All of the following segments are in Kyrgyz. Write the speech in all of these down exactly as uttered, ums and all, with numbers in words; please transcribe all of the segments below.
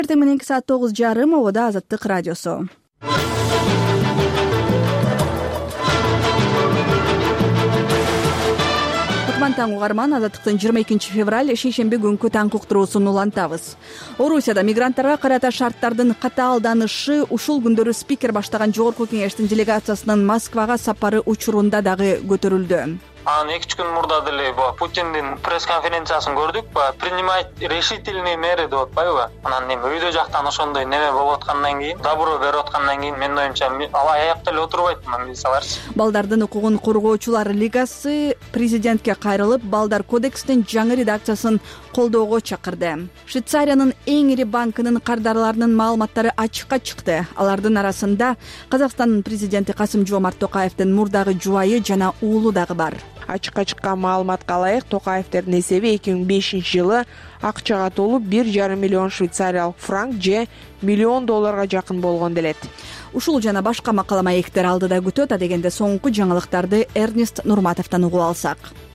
Эртең мененки саат тогуз жарым обода Азаттык радиосу. Таң угарман, Азаттыктын жыйырма экинчи февраль шейшемби күнкү таң уктуруусун улантабыз. Орусияда мигранттарга карата шарттардын катаалданышы ушул күндөрү спикер баштаган жогорку кеңештин делегациясынын Москвага сапары учурунда дагы көтөрүлдү. Анан эки үч күн мурда деле Путиндин пресс-конференциясын көрдүк. Принимать решительные меры деп атпайбы? Анан эми өйдө жактан ошондой неме болуп аткандан кийин, добро берип аткандан кийин мен оюмча ала аякта эле отурбайт, мисаларчы. Балдардын укугун коргоочулар лигасы президентке кайрылып, Балдар кодекстин жаңы редакциясын колдоого чакырды. Швейцариянын эң ири банкынын кардарларынын маалыматтары ачыкка чыкты. Алардын арасында Казакстандын президенти Касым-Жомарт Токаевдин мурдагы жубайы жана уулу дагы бар. Ачыкка чыккан маалыматка ылайык, Токаевдин эсеби эки миң бешинчи жылы акчага толуп бир жарым миллион швейцариялык франк же миллион долларга жакын болгон делет. Ушул жана башка макала маектер алдыда күтөт, адегенде соңку жаңылыктарды Эрнест Нурматовдон угуп алсак.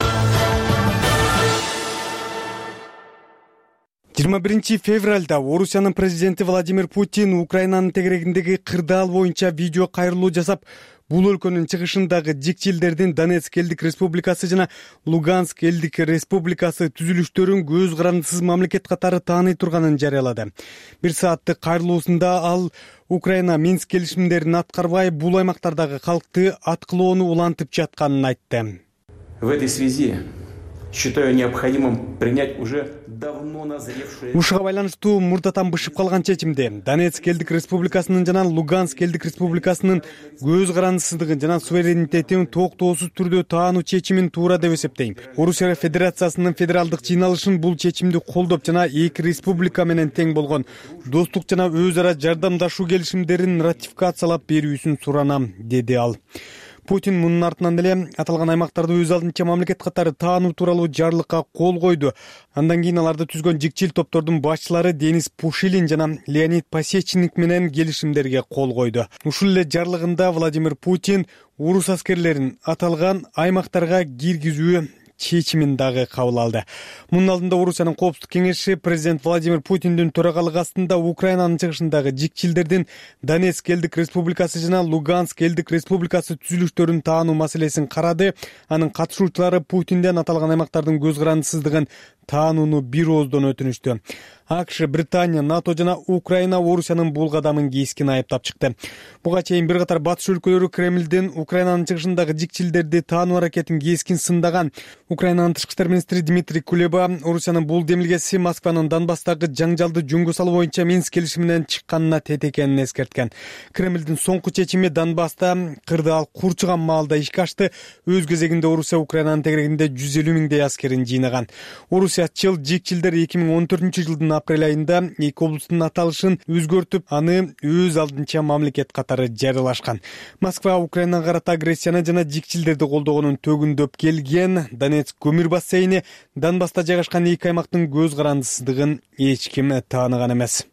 жыйырма биринчи февралда Орусиянын президенти Владимир Путин Украинанын тегерегиндеги кырдаал боюнча видео кайрылуу жасап, бул өлкөнүн чыгышындагы жикчилдердин Донецк элдик республикасы жана Луганск элдик республикасы түзүлүштөрүн көз карандысыз мамлекет катары тааный турганын жарыялады. Бир сааттык кайрылуусунда ал Украина Минск келишимдерин аткарбай, бул аймактардагы калкты аткылоону улантып жатканын айтты. В этой связи считаю необходимым принять уже давно назревшие... Ушуга байланыштуу мурдатан бышып калган чечимди Донецк элдик республикасынын жана Луганск элдик республикасынын көз карандысыздыгын жана суверенитетин токтоосуз түрдө таануу чечимин туура деп эсептейм. Орусия Федерациясынын федералдык жыйналышын бул чечимди колдоп жана эки республика менен тең болгон достук жана өз ара жардамдашуу келишимдерин ратификациялап берүүсүн суранам, деди ал. Путин мунун артынан деле аталган аймактарды өз алдынча мамлекет катары таануу тууралуу жарлыкка кол койду. Андан кийин аларды түзгөн жикчил топтордун башчылары Денис Пушилин жана Леонид Пасечник менен келишимдерге кол койду. Ушул эле жарлыгында Владимир Путин орус аскерлерин аталган аймактарга киргизүү чечимин дагы кабыл алды. Мунун алдында Орусиянын коопсуздук кеңеши президент Владимир Путиндин төрагалыгы астында Украинанын чыгышындагы жикчилдердин Донецк элдик республикасы жана Луганск элдик республикасы түзүлүштөрүн таануу маселесин карады. Анын катышуучулары Путинден аталган аймактардын көз карандысыздыгын таанууну бир ооздон өтүнүштү. АКШ, Британия, НАТО жана Украина Орусиянын бул кадамын кескин айыптап чыкты. Буга чейин бир катар батыш өлкөлөрү Кремлдин Украинанын чыгышындагы жикчилдерди таануу аракетин кескин сындаган. Украинанын тышкы иштер министри Дмитрий Кулеба Орусиянын бул демилгеси Москванын Донбасстагы жаңжалды жөнгө салуу боюнча Минск келишиминен чыкканына тет экенин эскерткен. Кремлдин соңку чечими Донбасста кырдаал курчуган маалда ишке ашты. Өз кезегинде Орусия Украинанын тегерегинде жүз элүү миңдей аскерин жыйнаган. Орусиячыл жикчилдер эки миң он төртүнчү жылдын апрель айында эки облустун аталышын өзгөртүп, аны өз алдынча мамлекет катары жарыялашкан. Москва Украинага карата агрессияны жана жикчилдерди колдогонун төгүндөп келген. Донецк көмүр бассейни Донбасста жайгашкан эки аймактын көз карандысыздыгын эч ким тааныган эмес.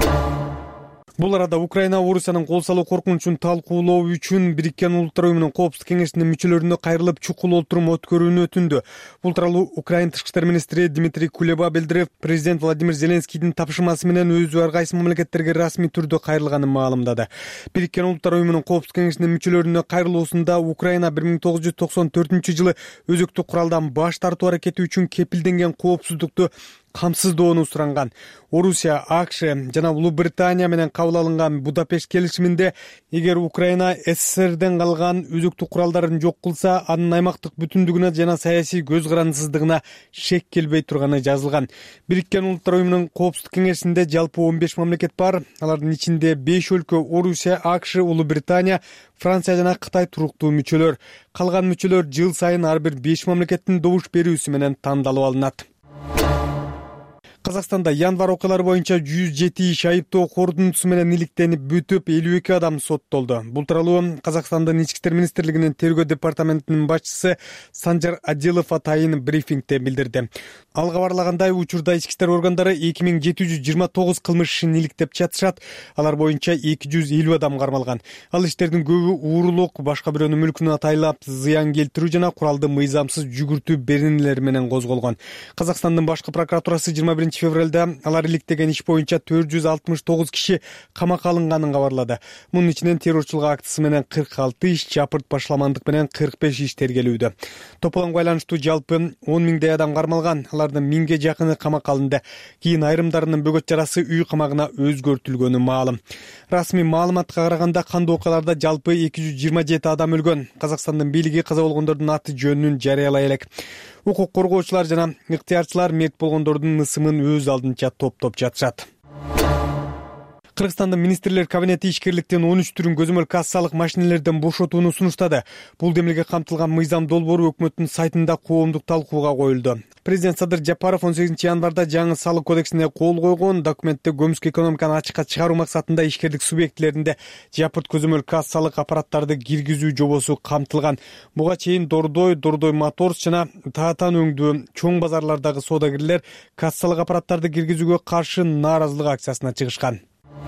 Бул арада Украина Орусиянын кол салуу коркунучун талкуулоо үчүн Бириккен Улуттар уюмунун коопсуздук кеңешинин мүчөлөрүнө кайрылып чукул отурум өткөрүүнү өтүндү. Бул тууралуу Украина тышкы иштер министри Дмитрий Кулеба билдирип, президент Владимир Зеленскийдин тапшырмасы менен өзү ар кайсы мамлекеттерге расмий түрдө кайрылганын маалымдады. Бириккен Улуттар уюмунун коопсуздук кеңешинин мүчөлөрүнө кайрылуусунда Украина бир миң тогуз жүз токсон төртүнчү жылы өзөктүк куралдан баш тартуу аракети үчүн кепилденген коопсуздукту камсыздоону суранган. Орусия, АКШ жана Улуу Британия менен кабыл алынган Будапешт келишиминде эгер Украина СССРден калган өзөктүк куралдарын жок кылса, анын аймактык бүтүндүгүнө жана саясий көз карандысыздыгына шек келбей турганы жазылган. Бириккен Улуттар уюмунун коопсуздук кеңешинде жалпы он беш мамлекет бар. Алардын ичинде беш өлкө Орусия, АКШ, Улуу Британия, Франция жана Кытай туруктуу мүчөлөр. Калган мүчөлөр жыл сайын ар бир беш мамлекеттин добуш берүүсү менен тандалып алынат. Казакстанда январь окуялары боюнча жүз жети иш айыптоо корутундусу менен иликтенип бүтүп, элүү эки адам соттолду. Бул тууралуу Казакстандын ички иштер министрлигинин тергөө департаментинин башчысы Санжар Аделов атайын брифингде билдирди. Ал кабарлагандай, учурда ички иштер органдары эки миң жети жүз жыйырма тогуз кылмыш ишин иликтеп жатышат. Алар боюнча эки жүз элүү адам кармалган. Ал иштердин көбү уурулук, башка бирөөнүн мүлкүнө атайлап зыян келтирүү жана куралды мыйзамсыз жүгүртүү беренелери менен козголгон. Казакстандын башкы прокуратурасы жыйырма биринчи алтымынчы февралда алар иликтеген иш боюнча төрт жүз алтымыш тогуз киши камакка алынганын кабарлады. Мунун ичинен террорчулук актысы менен кырк алты иш, жапырт башламандык менен кырк беш иш тергелүүдө. Тополонго байланыштуу жалпы он миңдей адам кармалган, алардын миңге жакыны камакка алынды. Кийин айрымдарынын бөгөт жарасы үй камагына өзгөртүлгөнү маалым. Расмий маалыматка караганда кандуу окуяларда жалпы эки жүз жыйырма жети адам өлгөн. Казакстандын бийлиги каза болгондордун аты жөнүн жарыялай элек. Укук коргоочулар жана ыктыярчылар мерт болгондордун ысымын өз алдынча топтоп жатышат. Кыргызстандын министрлер кабинети ишкерликтин он үч түрүн көзөмөл кассалык машинелерден бошотууну сунуштады. Бул демилге камтылган мыйзам долбоору өкмөттүн сайтында коомдук талкууга коюлду. Президент Садыр Жапаров он сегизинчи январда жаңы салык кодексине кол койгон. Документте көмүскө экономиканы ачыкка чыгаруу максатында ишкерлик субъектилеринде жапырт көзөмөл кассалык аппараттарды киргизүү жобосу камтылган. Буга чейин Дордой, Дордой Моторс жана Таатан өңдүү чоң базарлардагы соодагерлер кассалык аппараттарды киргизүүгө каршы нааразылык акциясына чыгышкан.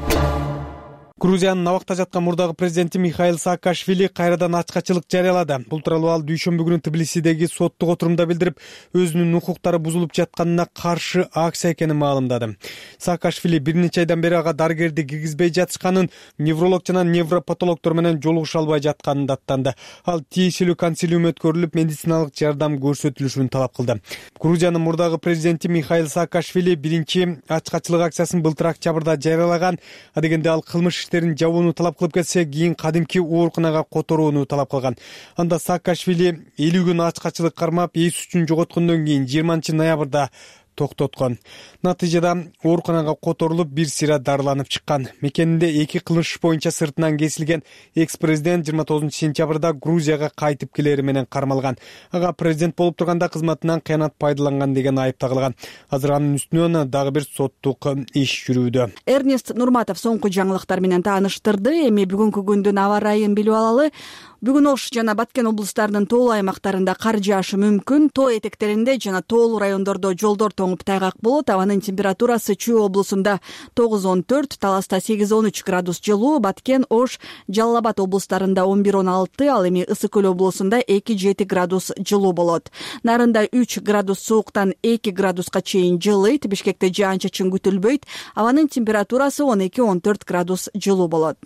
Грузиянын абакта жаткан мурдагы президенти Михаил Саакашвили кайрадан ачкачылык жарыялады. Бул тууралуу ал дүйшөмбү күнү Тбилисидеги соттук отурумда билдирип, өзүнүн укуктары бузулуп жатканына каршы акция экенин маалымдады. Саакашвили бир нече айдан бери ага дарыгерди киргизбей жатышканын, невролог жана невропатологдор менен жолугуша албай жатканын даттанды. Ал тиешелүү консилиум өткөрүлүп, медициналык жардам көрсөтүлүшүн талап кылды. Грузиянын мурдагы президенти Михаил Саакашвили биринчи ачкачылык акциясын былтыр октябрда жарыялаган. Адегенде ал кылмыш иштерин жабууну талап кылып кетсе, кийин кадимки ооруканага которууну талап кылган. Анда Саакашвили элүү күн ачкачылык кармап, эс үчүн жоготкондон кийин жыйырманчы ноябрда токтоткон. Натыйжада ооруканага которулуп, бир сыйра дарыланып чыккан. Мекенинде эки кылмыш боюнча сыртынан кесилген экс-президент жыйырма тогузунчу сентябрда Грузияга кайтып келери менен кармалган. Ага президент болуп турганда кызматынан кыянат пайдаланган деген айып тагылган. Азыр анын үстүнөн дагы бир соттук иш жүрүүдө. Эрнест Нурматов соңку жаңылыктар менен тааныштырды. Эми бүгүнкү күндүн аба ырайын билип алалы. Бүгүн Ош жана Баткен облустарынын тоолуу аймактарында кар жаашы мүмкүн. Тоо этектеринде жана тоолуу райондордо жолдор тоңуп тайгак болот. Абанын температурасы Чүй облусунда тогуз он төрт, Таласта сегиз он үч градус жылуу, Баткен, Ош, Жалал Абад облустарында он бир он алты, ал эми Ысык Көл облусунда эки жети градус жылуу болот. Нарында үч градус сууктан эки градуска чейин жылыйт. Бишкекте жаан-чачын күтүлбөйт. Абанын температурасы он эки он төрт градус жылуу болот.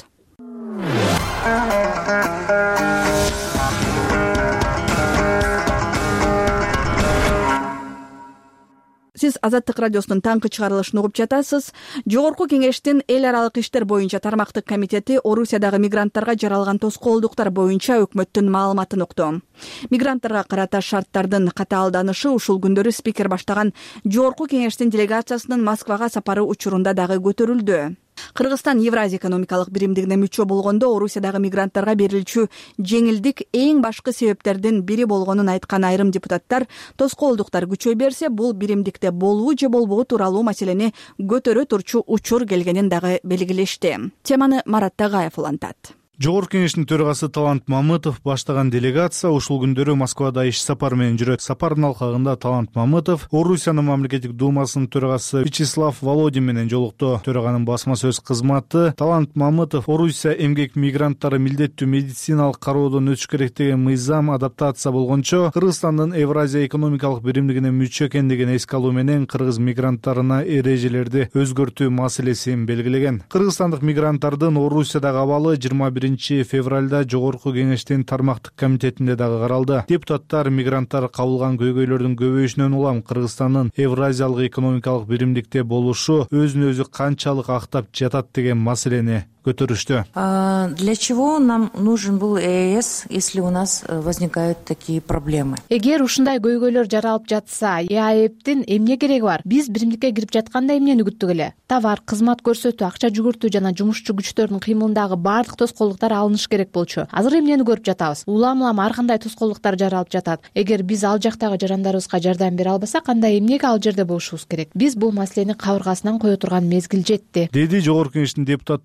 Сиз Азаттык радиосунун таңкы чыгарылышын угуп жатасыз. Жогорку кеңештин эл аралык иштер боюнча тармактык комитети Орусиядагы мигранттарга жаралган тоскоолдуктар боюнча өкмөттүн маалыматын укту. Мигранттарга карата шарттардын катаалданышы ушул күндөрү спикер баштаган Жогорку кеңештин делегациясынын Москвага сапары учурунда дагы көтөрүлдү. Кыргызстан Евразия экономикалык биримдигине мүчө болгондо Орусиядагы мигранттарга берилчү жеңилдик эң башкы себептердин бири болгонун айткан айрым депутаттар, тоскоолдуктар күчөй берсе, бул биримдикте болуу же болбоо тууралуу маселени көтөрө турчу учур келгенин дагы белгилешти. Теманы Марат Тагаев улантат. Жогорку кеңештин төрагасы Талант Мамытов баштаган делегация ушул күндөрү Москвада иш сапары менен жүрөт. Сапардын алкагында Талант Мамытов Орусиянын мамлекеттик думасынын төрагасы Вячеслав Володин менен жолукту. Төраганын басма сөз кызматы Талант Мамытов Орусия эмгек мигранттары милдеттүү медициналык кароодон өтүш керек деген мыйзам адаптация болгончо Кыргызстандын Евразия экономикалык биримдигине мүчө экендигин эске алуу менен кыргыз мигранттарына эрежелерди өзгөртүү маселесин белгилеген. Кыргызстандык мигранттардын Орусиядагы абалы жыйырма биринчи февралда Жогорку кеңештин тармактык комитетинде дагы каралды. Депутаттар мигранттар кабылган көйгөйлөрдүн көбөйүшүнөн улам Кыргызстандын Евразиялык экономикалык биримдикте болушу өзүн өзү канчалык актап жатат деген маселени көтөрүштү. Для чего нам нужен был ЭЭС, если у нас возникают такие проблемы? Эгер ушундай көйгөйлөр жаралып жатса, ЭАЭПтин эмне кереги бар? Биз биримдикке кирип жатканда эмнени күттүк эле? Товар, кызмат көрсөтүү, акча жүгүртүү жана жумушчу күчтөрдүн кыймылындагы баардык тоскоолдуктар алыныш керек болчу. Азыр эмнени көрүп жатабыз? Улам-улам ар кандай тоскоолдуктар жаралып жатат. Эгер биз ал жактагы жарандарыбызга жардам бере албасак, анда эмнеге ал жерде болушубуз керек? Биз бул маселени кабыргасынан кое турган мезгил жетти, деди Жогорку кеңештин депутаты Чолпон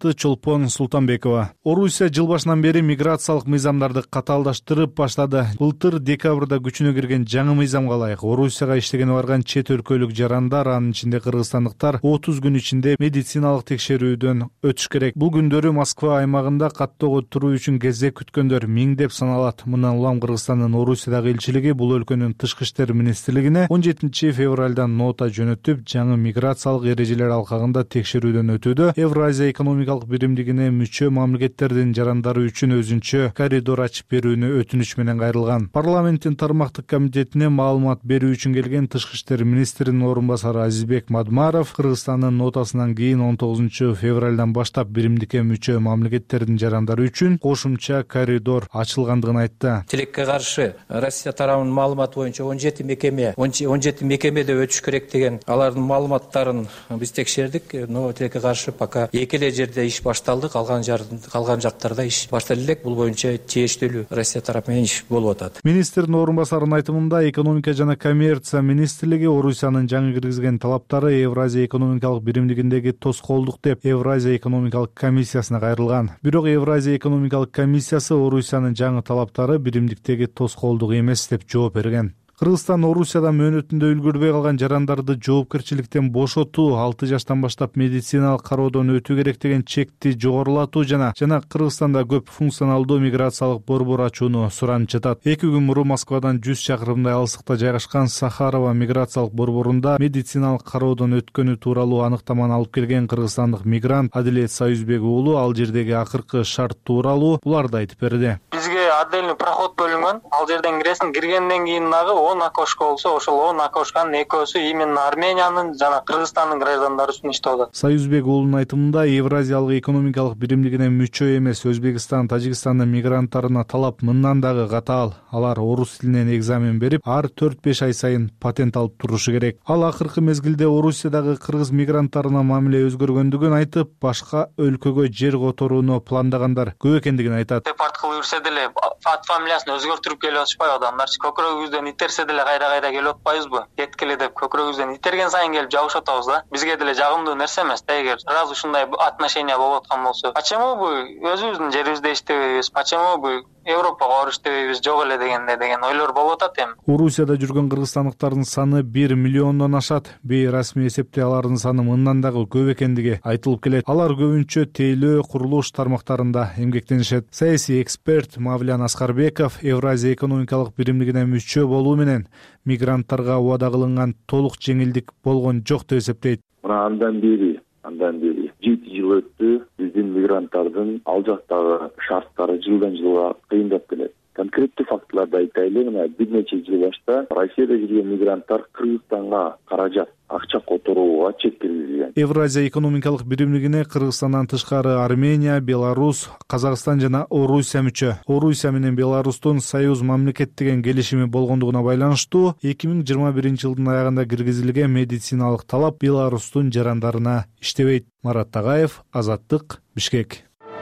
Чолпон Султанбекова. Орусия жыл башынан бери миграциялык мыйзамдарды катаалдаштырып баштады. Былтыр декабрда күчүнө кирген жаңы мыйзамга ылайык Орусияга иштегени барган чет өлкөлүк жарандар, анын ичинде кыргызстандыктар отуз күн ичинде медициналык текшерүүдөн өтүш керек. Бул күндөрү Москва аймагында каттоого туруу үчүн кезек күткөндөр миңдеп саналат. Мындан улам Кыргызстандын Орусиядагы элчилиги бул өлкөнүн тышкы иштер министрлигине он жетинчи февралдан нота жөнөтүп, жаңы миграциялык эрежелер алкагында текшерүүдөн өтүүдө. Евразия экономикалык биримдигине мүчө мамлекеттердин жарандары үчүн өзүнчө коридор ачып берүүнү өтүнүч менен кайрылган. Парламенттин тармактык комитетине маалымат берүү үчүн келген тышкы иштер министринин орун басары Азизбек Мадмаров Кыргызстандын нотасынан кийин он тогузунчу февралдан баштап биримдикке мүчө мамлекеттердин жарандары үчүн кошумча коридор ачылгандыгын айтты. Тилекке каршы Россия тарабынын маалыматы боюнча он жети мекеме он жети мекемеде өтүш керек деген алардын маалыматтарын биз текшердик, но тилекке каршы пока эки эле жерде иш башталды, калган калган жактарда иш башталып элек. Бул боюнча тиештелүү Россия тарапы менен иш болуп атат. Министрдин орун басарынын айтымында, экономика жана коммерция министрлиги Орусиянын жаңы киргизген талаптары Евразия экономикалык биримдигиндеги тоскоолдук деп Евразия экономикалык комиссиясына кайрылган. Бирок Евразия экономикалык комиссиясы Орусиянын жаңы талаптары биримдиктеги тоскоолдук эмес деп жооп берген. Кыргызстан Орусияда мөөнөтүндө үлгүрбөй калган жарандарды жоопкерчиликтен бошотуу, алты жаштан баштап медициналык кароодон өтүү керек деген чекти жогорулатуу жана жана Кыргызстанда көп функционалдуу миграциялык борбор ачууну суранып жатат. Эки күн мурун Москвадан жүз чакырымдай алыстыкта жайгашкан Сахарова миграциялык борборунда медициналык кароодон өткөнү тууралуу аныктаманы алып келген кыргызстандык мигрант Адилет Союзбек уулу ал жердеги акыркы шарт тууралуу буларды айтып берди. Бизге отдельный проход бөлүнгөн. Ал жерден киресиң, киргенден кийин дагы он окошко болсо, ошол он окошканын экөөсү именно Армениянын жана Кыргызстандын граждандары үчүн иштеп атат. Союзбек уулунун айтымында, Евразиялык экономикалык биримдигине мүчө эмес Өзбекстан, Тажикстандын мигранттарына талап мындан дагы катаал. Алар орус тилинен экзамен берип, ар төрт беш ай сайын патент алып турушу керек. Ал акыркы мезгилде Орусиядагы кыргыз мигранттарына мамиле өзгөргөндүгүн айтып, башка өлкөгө жер которууну пландагандар көп экендигин айтат. Деп арткылуу жүрсө деле ат фамилиясын өзгөртүрүп келип атышпайбы адамдар? Көкүрөгүбүздөн итерсе деле кайра-кайра келип атпайбызбы? Кеткиле деп көкүрөгүбүздөн итерген сайын келип жабышып атабыз да. Бизге деле жагымдуу нерсе эмес да, эгер сразу ушундай отношения болуп аткан болсо. Почему бы өзүбүздүн жерибизде иштебейбиз? Почему бы Европага барып иштебейбиз жок эле дегенде деген ойлор болуп атат эми. Орусияда жүргөн кыргызстандыктардын саны бир миллиондон ашат. Бейрасмий эсепте алардын саны мындан дагы көп экендиги айтылып келет. Алар көбүнчө тейлөө, курулуш тармактарында эмгектенишет. Саясий эксперт Мавлян Аскарбеков Евразия экономикалык биримдигине мүчө болуу менен мигранттарга убада кылынган толук жеңилдик болгон жок деп эсептейт. Мына андан бери андан бери жети жыл өттү. Биздин мигранттардын ал жактагы шарттары жылдан жылга кыйындап келет. Конкреттүү фактыларды айтайлы. Мына бир нече жыл башта Россияда жүргөн мигранттар Кыргызстанга каражат, акча которууга чек киргизген. Евразия экономикалык биримдигине Кыргызстандан тышкары Армения, Беларусь, Казакстан жана Орусия мүчө. Орусия менен Беларустун союз мамлекет деген келишими болгондугуна байланыштуу эки миң жыйырма биринчи жылдын аягында киргизилген медициналык талап Беларустун жарандарына иштебейт. Марат Тагаев, Азаттык, Бишкек.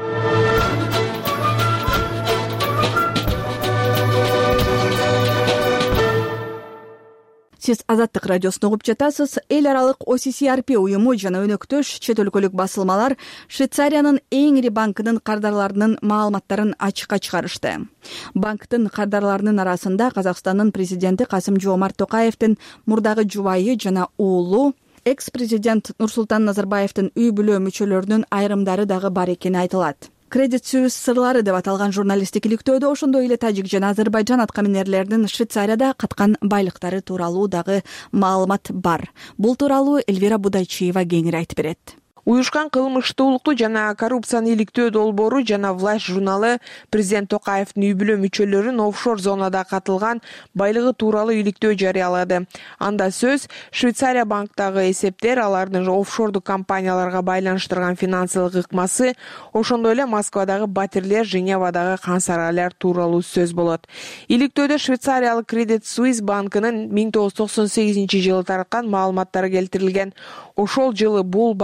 Сиз Азаттык радиосун угуп жатасыз. Эл аралык О С С R P уюму жана өнөктөш чет өлкөлүк басылмалар Швейцариянын эң ири банкынын кардарларынын маалыматтарын ачыкка чыгарышты. Банктын кардарларынын арасында Казакстандын президенти Касым-Жомарт Токаевдин мурдагы жубайы жана уулу, экс-президент Нурсултан Назарбаевдин үй бүлө мүчөлөрүнүн айрымдары дагы бар экени айтылат. Credit Suisse сырлары деп аталган журналисттик иликтөөдө ошондой эле Тажик жана Азербайжан аткаминерлеринин Швейцарияда каткан байлыктары тууралуу дагы маалымат бар. Бул тууралуу Эльвира Будайчиева кеңири айтып берет. Уюшкан кылмыштуулукту жана коррупцияны иликтөө долбоору жана Власть журналы президент Токаевдин үй бүлө мүчөлөрүн офшор зонада катылган байлыгы тууралуу иликтөө жарыялады. Анда сөз Швейцария банктагы эсептер, алардын офшордук компанияларга байланыштырган финансылык ыкмасы, ошондой эле Москвадагы батирлер, Женевадагы кансарайлар тууралуу сөз болот. Иликтөөдө Швейцариялык Credit Suisse банкынын миң тогуз жүз токсон сегизинчи жылы тараткан маалыматтары келтирилген. Ошол жылы бул банкта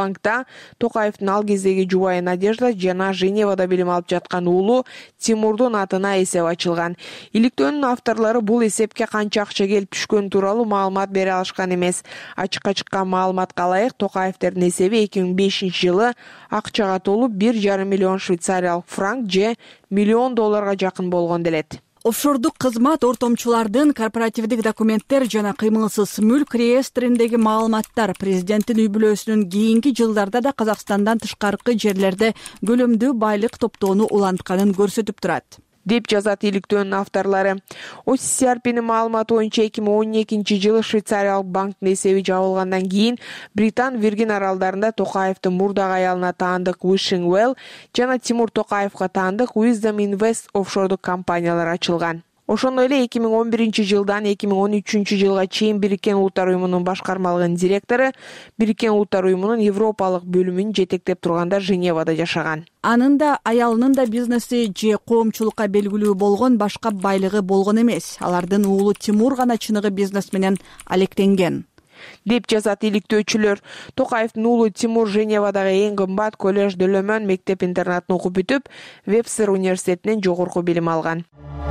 Токаевдин ал кездеги жубайы Надежда жана Женевада билим алып жаткан уулу Тимурдун атына эсеп ачылган. Иликтөөнүн авторлору бул эсепке канча акча келип түшкөнү тууралуу маалымат бере алышкан эмес. Ачыкка чыккан маалыматка ылайык, Токаевдин эсеби эки миң бешинчи жылы акчага толуп бир жарым миллион швейцариялык франк же миллион долларга жакын болгон делет. Офшордук кызмат ортомчулардын корпоративдик документтер жана кыймылсыз мүлк реестриндеги маалыматтар президенттин үй бүлөсүнүн кийинки жылдарда да Казакстандан тышкаркы жерлерде көлөмдүү байлык топтоону улантканын көрсөтүп турат, деп жазат иликтөөнүн авторлору. о си си ар пинин маалыматы боюнча эки миң он экинчи жылы швейцариялык банктын эсеби жабылгандан кийин Британ Виргин аралдарында Токаевдин мурдагы аялына таандык Wishing Well жана Тимур Токаевга таандык Wisdom Invest офшордук компаниялар ачылган. Ошондой эле эки миң он биринчи жылдан эки миң он үчүнчү жылга чейин Бириккен Улуттар уюмунун башкармалыгынын директору, Бириккен Улуттар уюмунун Европалык бөлүмүн жетектеп турганда Женевада жашаган. Анын да аялынын да бизнеси же коомчулукка белгилүү болгон башка байлыгы болгон эмес. Алардын уулу Тимур гана чыныгы бизнес менен алектенген, деп жазат иликтөөчүлөр. Токаевдин уулу Тимур Женевадагы эң кымбат коллеж де Лемон мектеп-интернатын окуп бүтүп, Вебстер университетинен жогорку билим алган.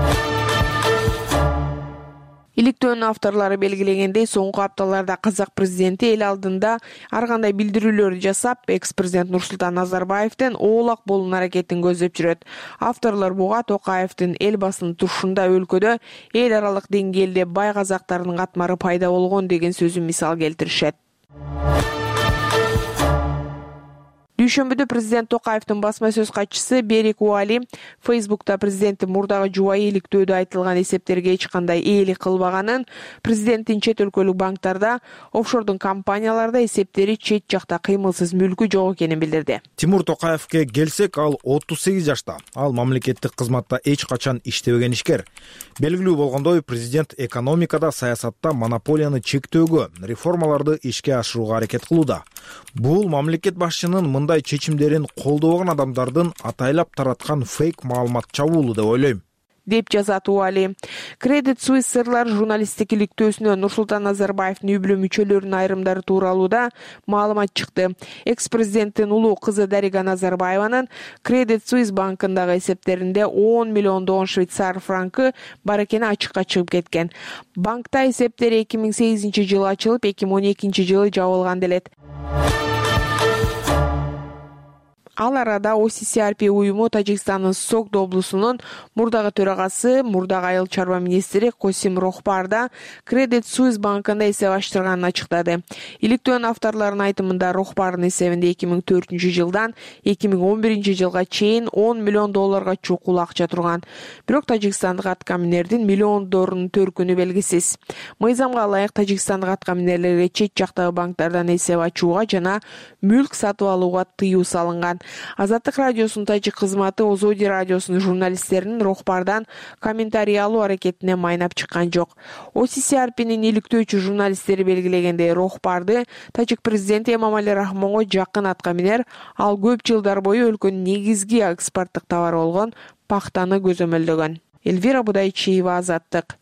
Иликтөөнүн авторлору белгилегендей, соңку апталарда казак президенти эл алдында ар кандай билдирүүлөр жасап, экс-президент Нурсултан Назарбаевдин оолак болуунун аракетин көздөп жүрөт. Авторлор буга Токаевдин эл басынын турушунда өлкөдө эл аралык деңгээлде бай казактардын катмары пайда болгон деген сөзүн мисал келтиришет. Дүйшөмбүдө президент Токаевдин басма сөз катчысы Берик Уали Фейсбукта президенттин мурдагы жубайы иликтөөдө айтылган эсептерге эч кандай ээлик кылбаганын, президенттин чет өлкөлүк банктарда, офшордун компанияларда эсептери чет жакта кыймылсыз мүлкү жок экенин билдирди. Тимур Токаевге келсек, ал отуз сегиз жашта. Ал мамлекеттик кызматта эч качан иштебеген ишкер. Белгилүү болгондой, президент экономикада, саясатта монополияны чектөөгө, реформаларды ишке ашырууга аракет кылууда. Бул мамлекет башчынын мындай чечимдерин колдобогон адамдардын атайлап тараткан фейк маалымат чабуулу деп ойлойм, деп жазат Уали. Credit Suisse сырлар журналисттик иликтөөсүнө Нурсултан Назарбаевдин үй бүлө мүчөлөрүнүн айрымдары тууралуу да маалымат чыкты. Экс-президенттин улуу кызы Дарига Назарбаеванын Credit Suisse банкындагы эсептеринде он миллиондогон швейцар франкы бар экени ачыкка чыгып кеткен. Банкта эсептери эки миң сегизинчи жылы ачылып, эки миң он экинчи жылы жабылган делет. Ал арада о си си ар пи уюму Тажикстандын Согд облусунун мурдагы төрагасы, мурдагы айыл чарба министри Косим Рохпарда Credit Suisse банкында эсеп ачтырганын ачыктады. Иликтөөнүн авторлорунун айтымында Рохпардын эсебинде эки миң төртүнчү жылдан эки миң он биринчи жылга чейин он миллион долларга чукул акча турган. Бирок тажикстандык аткаминердин миллиондорунун төркүнү белгисиз. Мыйзамга ылайык тажикстандык аткаминерлерге чет жактагы банктардан эсеп ачууга жана мүлк сатып алууга тыюу салынган. Азаттык радиосунун тажик кызматы Озоди радиосунун журналисттеринин Рохпардан комментарий алуу аракетине майнап чыккан жок. о си си ар пинин иликтөөчү журналисттери белгилегендей, Рохпарды тажик президенти Эмомали Рахмонго жакын аткаминер, ал көп жылдар бою өлкөнүн негизги экспорттук товары болгон пахтаны көзөмөлдөгөн. Эльвира Будайчиева, Азаттык.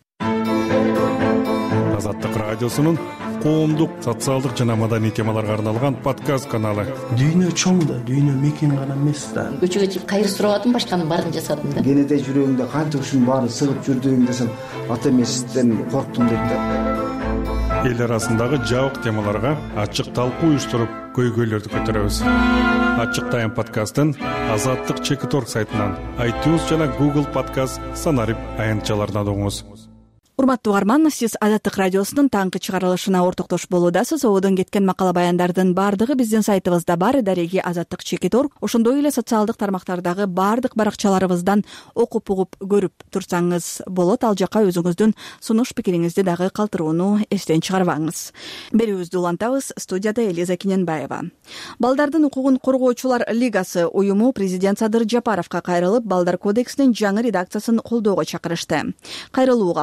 Азаттык радиосунун коомдук, социалдык жана маданий темаларга арналган подкаст каналы. Дүйнө чоң да, дүйнө мекен гана эмес да. Көчөгө чыгып кайыр сурабадым, башканын баарын жасадым да. Кенеде жүрөгүңдө канча ушунун баарын сыгып жүрдүң десем, ата эмесизден корктум дейт да. Эл арасындагы жабык темаларга ачык талкуу уюштуруп, көйгөйлөрдү көтөрөбүз. Ачык Тайм подкастын Азаттык чекит точка орг сайтынан, iTunes жана Google Podcast санарип аянтчаларынан угуңуз. Урматтуу угарман, сиз Азаттык радиосунун таңкы чыгарылышына ортоктош болуудасыз. Ободон кеткен макала баяндардын баардыгы биздин сайтыбызда бар. Дареги Азаттык чекит точка орг, ошондой эле социалдык тармактардагы баардык баракчаларыбыздан окуп угуп көрүп турсаңыз болот. Ал жака өзүңүздүн сунуш пикириңизди дагы калтырууну эстен чыгарбаңыз. Берүүбүздү улантабыз. Студияда Элиза Киненбаева. Балдардын укугун коргоочулар лигасы уюму президент Садыр Жапаровго кайрылып, Балдар кодексинин жаңы редакциясын колдоого чакырышты. Кайрылууга коомдук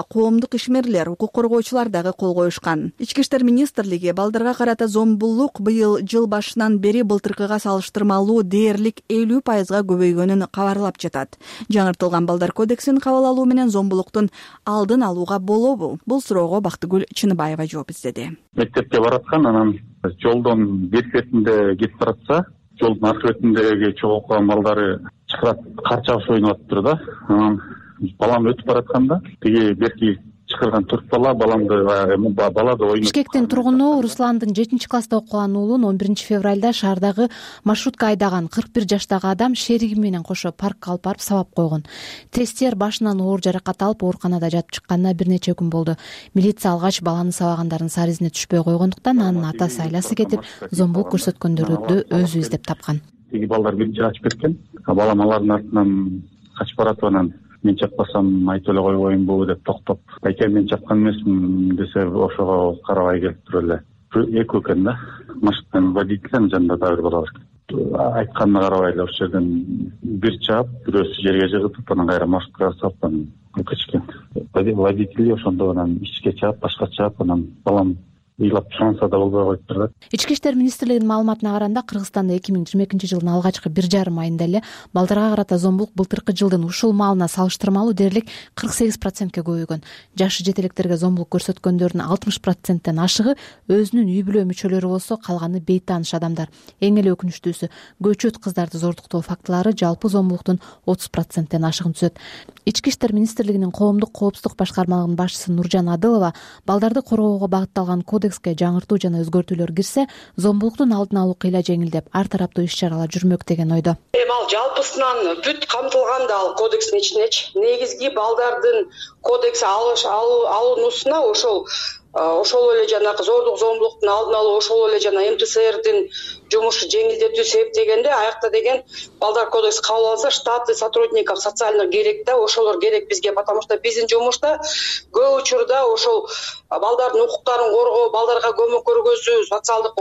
коомдук ишмерлер, укук коргоочулар дагы кол коюшкан. Ички иштер министрлиги балдарга карата зомбулук быйыл жыл башынан бери былтыркыга салыштырмалуу дээрлик элүү пайызга көбөйгөнүн кабарлап жатат. Жаңыртылган балдар кодексин кабыл алуу менен зомбулуктун алдын алууга болобу? Бул суроого Бактыгүл Чыныбаева жооп издеди. Мектепке бараткан, анан жолдон бет бетинде кетип баратса, жолдун аркы бетиндеги чогуу окуган балдары чакырат, кар чабыш ойноп атыптыр да. Анан балам өтүп баратканда тиги берки чакырган төрт бала баламды балада ойноп. Бишкектин тургуну Русландын жетинчи класста окуган уулун он биринчи февралда шаардагы маршрутка айдаган кырк бир жаштагы адам шериги менен кошо паркка алып барып сабап койгон. Тестер башынан оор жаракат алып ооруканада жатып чыкканына бир нече күн болду. Милиция алгач баланы сабагандардын сары изине түшпөй койгондуктан анын атасы айласы кетип, зомбулук көрсөткөндөрдү өзү издеп тапкан. Тиги балдар биринчи качып кеткен. Балам алардын артынан качып баратып, анан мен чаппасам айтып эле койбоймунбу деп токтоп, айке мен чапкан эмесмин десе, ошого карабай келиптир эле. Экөө экен да. Машиктан водителдин жанында да бир бала бар экен. Айтканына карабай эле ошол жерден бир чаап, бирөөсү жерге жыгытып, анан кайра маршрутка салып, анан кечкен. Водитель ошондо анан ичке чаап, башка чаап, анан балам ыйлап шанса да болбой коюптур да. Ички иштер министрлигинин маалыматына караганда, Кыргызстанда эки миң жыйырма экинчи жылдын алгачкы бир жарым айында эле балдарга карата зомбулук былтыркы жылдын ушул маалына салыштырмалуу дээрлик кырк сегиз процентке көбөйгөн. Жашы жете электерге зомбулук көрсөткөндөрдүн алтымыш проценттен ашыгы өзүнүн үй бүлө мүчөлөрү болсо, калганы бейтааныш адамдар. Эң эле өкүнүчтүүсү, көчөт кыздарды зордуктоо фактылары жалпы зомбулуктун отуз проценттен ашыгын түзөт. Ички иштер министрлигинин коомдук коопсуздук башкармалыгынын башчысы Нуржан Адылова балдарды коргоого багытталган кодекске жаңыртуу жана өзгөртүүлөр кирсе, зомбулуктун алдын алуу кыйла жеңилдеп, ар тараптуу иш-чаралар жүрмөк деген ойдо. Эми ал жалпысынан бүт камтылган да ал кодекстин ичинечи. Негизги балдардын кодекс алынуусуна ошол ошол эле жанагы зордук зомбулуктун алдын алуу, ошол эле жана эм тэ эс эрдин жумушу жеңилдетүү себептегенде, аякта деген балдар кодекси кабыл алынса, штатный сотрудников социальных керек да, ошолор керек бизге, потому что биздин жумушта көп учурда ошол балдардын укуктарын коргоо, балдарга көмөк көргөзүү социалдык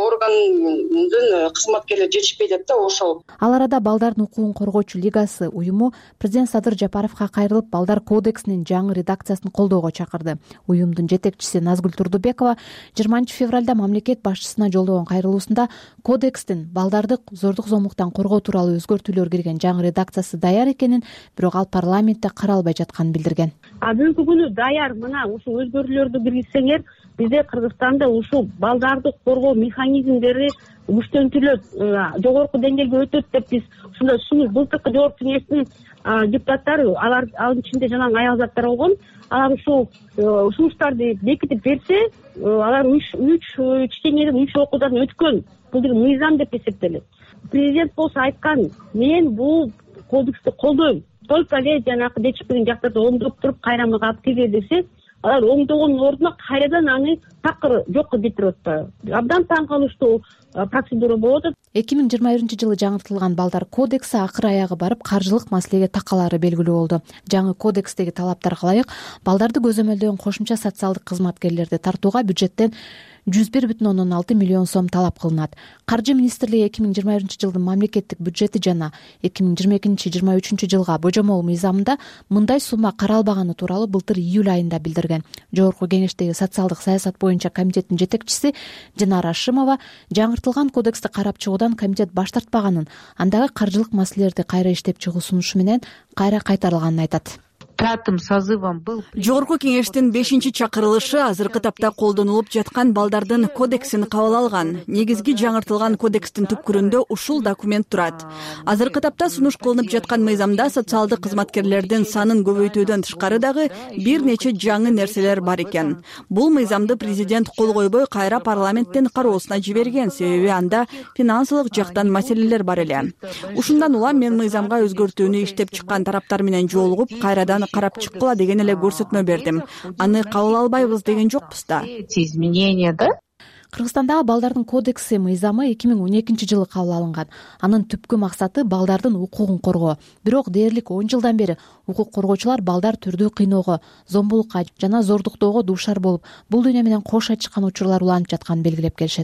органдын кызматкерлери жетишпей деп да ошол. Ал арада балдардын укугун коргоочу лигасы уюму президент Садыр Жапаровго кайрылып, балдар кодексинин жаңы редакциясын колдоого чакырды. Уюмдун жетекчиси Назгүл Турдубекова жыйырманчы февралда мамлекет башчысына жолдогон кайрылуусунда кодекстин балдарды зордук зомбулуктан коргоо тууралуу өзгөртүүлөр кирген жаңы редакциясы даяр экенин, бирок ал парламентте каралбай жатканын билдирген. А бүгүнкү күнү даяр, мына ушул өзгөртүүлөрдү киргизсеңер, бизде Кыргызстанда ушул балдарды коргоо механизмдери күчтөntүлөт, жогорку деңгээлге өтөт деп биз ушундай сунуш былтыркы жогорку кеңештин депутаттары, алар анын ичинде жана аялзаттар болгон. Алар ушул сунуштарды бекитип берсе, алар үч чечеңеден үч окуудан өткөн. Бул деген мыйзам деп эсептелет. Президент болсо айткан, мен бул кодексти колдойм. Только эле жанагы жетишпеген жактарды оңдоп туруп кайрамага алып киргиле десе, алар оңдогондун ордуна кайрадан аны такыр жокко кетирип атпайбы. Абдан таң калыштуу процедура болот. эки миң жыйырма биринчи жылы жаңыртылган балдар кодекси акыр аягы барып каржылык маселеге такалаары белгилүү болду. Жаңы кодекстеги талаптарга ылайык балдарды көзөмөлдөгөн кошумча социалдык кызматкерлерди тартууга бюджеттен жүз бир бүтүн ондон алты миллион сом талап кылынат. Каржы министрлиги эки миң жыйырма биринчи жылдын мамлекеттик бюджети жана эки миң жыйырма экинчи жыйырма үчүнчү жылга божомол мыйзамында мындай сумма каралбаганы тууралуу былтыр июль айында билдирген. Жогорку кеңештеги социалдык саясат боюнча комитеттин жетекчиси Динара Ашимова жаңыртылган кодексти карап чыгуудан комитет баш тартпаганын, андагы каржылык маселелерди кайра иштеп чыгуу сунушу менен кайра кайтарылганын айтат. пятым созывом был. Жогорку кеңештин бешинчи чакырылышы азыркы тапта колдонулуп жаткан балдардын кодексин кабыл алган. Негизги жаңыртылган кодекстин түпкүрүндө ушул документ турат. Азыркы тапта сунуш кылынып жаткан мыйзамда социалдык кызматкерлердин санын көбөйтүүдөн тышкары дагы бир нече жаңы нерселер бар экен. Бул мыйзамды президент кол койбой кайра парламенттин кароосуна жиберген, себеби анда финансылык жактан маселелер бар эле. Ушундан улам мен мыйзамга өзгөртүүнү иштеп чыккан тараптар менен жолугуп, кайрадан карап чыккыла деген эле көрсөтмө бердим. Аны кабыл албайбыз деген жокпуз да. Изменения, да? Кыргызстандагы балдардын кодекси мыйзамы эки миң он экинчи жылы кабыл алынган. Анын түпкү максаты балдардын укугун коргоо. Бирок дээрлик он жылдан бери укук коргоочулар балдар түрдүү кыйноого, зомбулукка жана зордуктоого дуушар болуп, бул дүйнө менен кош айтышкан учурлар уланып жатканын белгилеп келишет.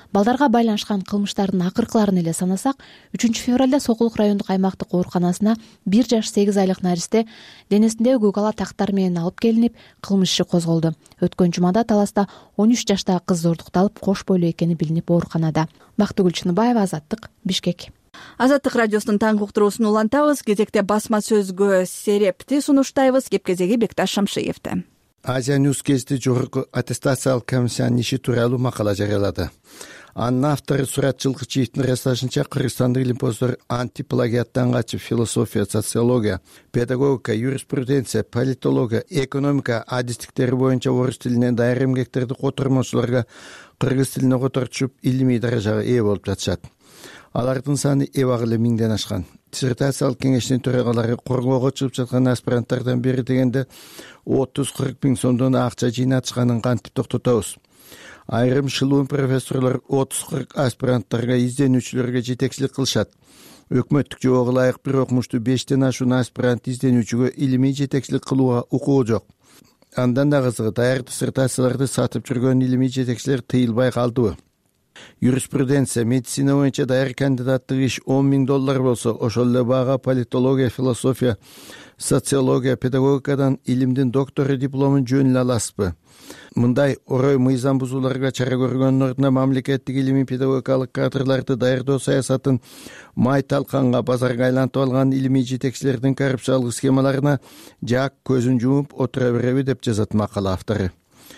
балдарга байланышкан кылмыштардын акыркыларын эле санасак, үчүнчү февралда Сокулук райондук аймактык ооруканасына бир жаш сегиз айлык наристе денесиндеги көк ала тактар менен алып келинип, кылмыш иши козголду. Өткөн жумада Таласта он үч жаштагы кыз зордукталып, кош бойлуу экени билинип ооруканада. Бактыгүл Чыныбаева, Азаттык, Бишкек. Азаттык радиосунун таңкы уктуруусун улантабыз. Кезекте басма сөзгө серепти сунуштайбыз. Кеп кезеги Бекташ Шамшиевде. Азия Ньюс гезити жогорку аттестациялык комиссиянын иши тууралуу макала жарыялады. Анын автору Сурат Жылкычиевдин ырасташынча, кыргызстандык илимпоздор антиплагиаттан качып философия, социология, педагогика, юриспруденция, политология, экономика адистиктери боюнча орус тилинен даяр эмгектерди котормочуларга кыргыз тилине котортушуп илимий даражага ээ болуп жатышат. Алардын саны эбак эле миңден ашкан. Диссертациялык кеңештин төрагалары коргоого чыгып жаткан аспиранттардан бери дегенде отуз кырк миң сомдон акча жыйнатышканын кантип токтотобуз? Айрым шылуун профессорлор отуз кырк аспиранттарга, изденүүчүлөргө жетекчилик кылышат. Өкмөттүк жоого ылайык бир окумушту бештен ашуун аспирант изденүүчүгө илимий жетекчилик кылууга укугу жок. Андан да кызыгы, даяр диссертацияларды сатып жүргөн илимий жетекчилер тыйылбай калдыбы? Юриспруденция, медицина боюнча даяр кандидаттык иш он миң доллар болсо, ошол эле баага политология, философия, социология, педагогикадан илимдин доктору дипломун жөн эле аласызбы? Мындай орой мыйзам бузууларга чара көргөндүн ордуна мамлекеттик илимий педагогикалык кадрларды даярдоо саясатын май талканга, базарга айлантып алган илимий жетекчилердин коррупциялык схемаларына жаак көзүн жумуп отура береби деп жазат макала автору.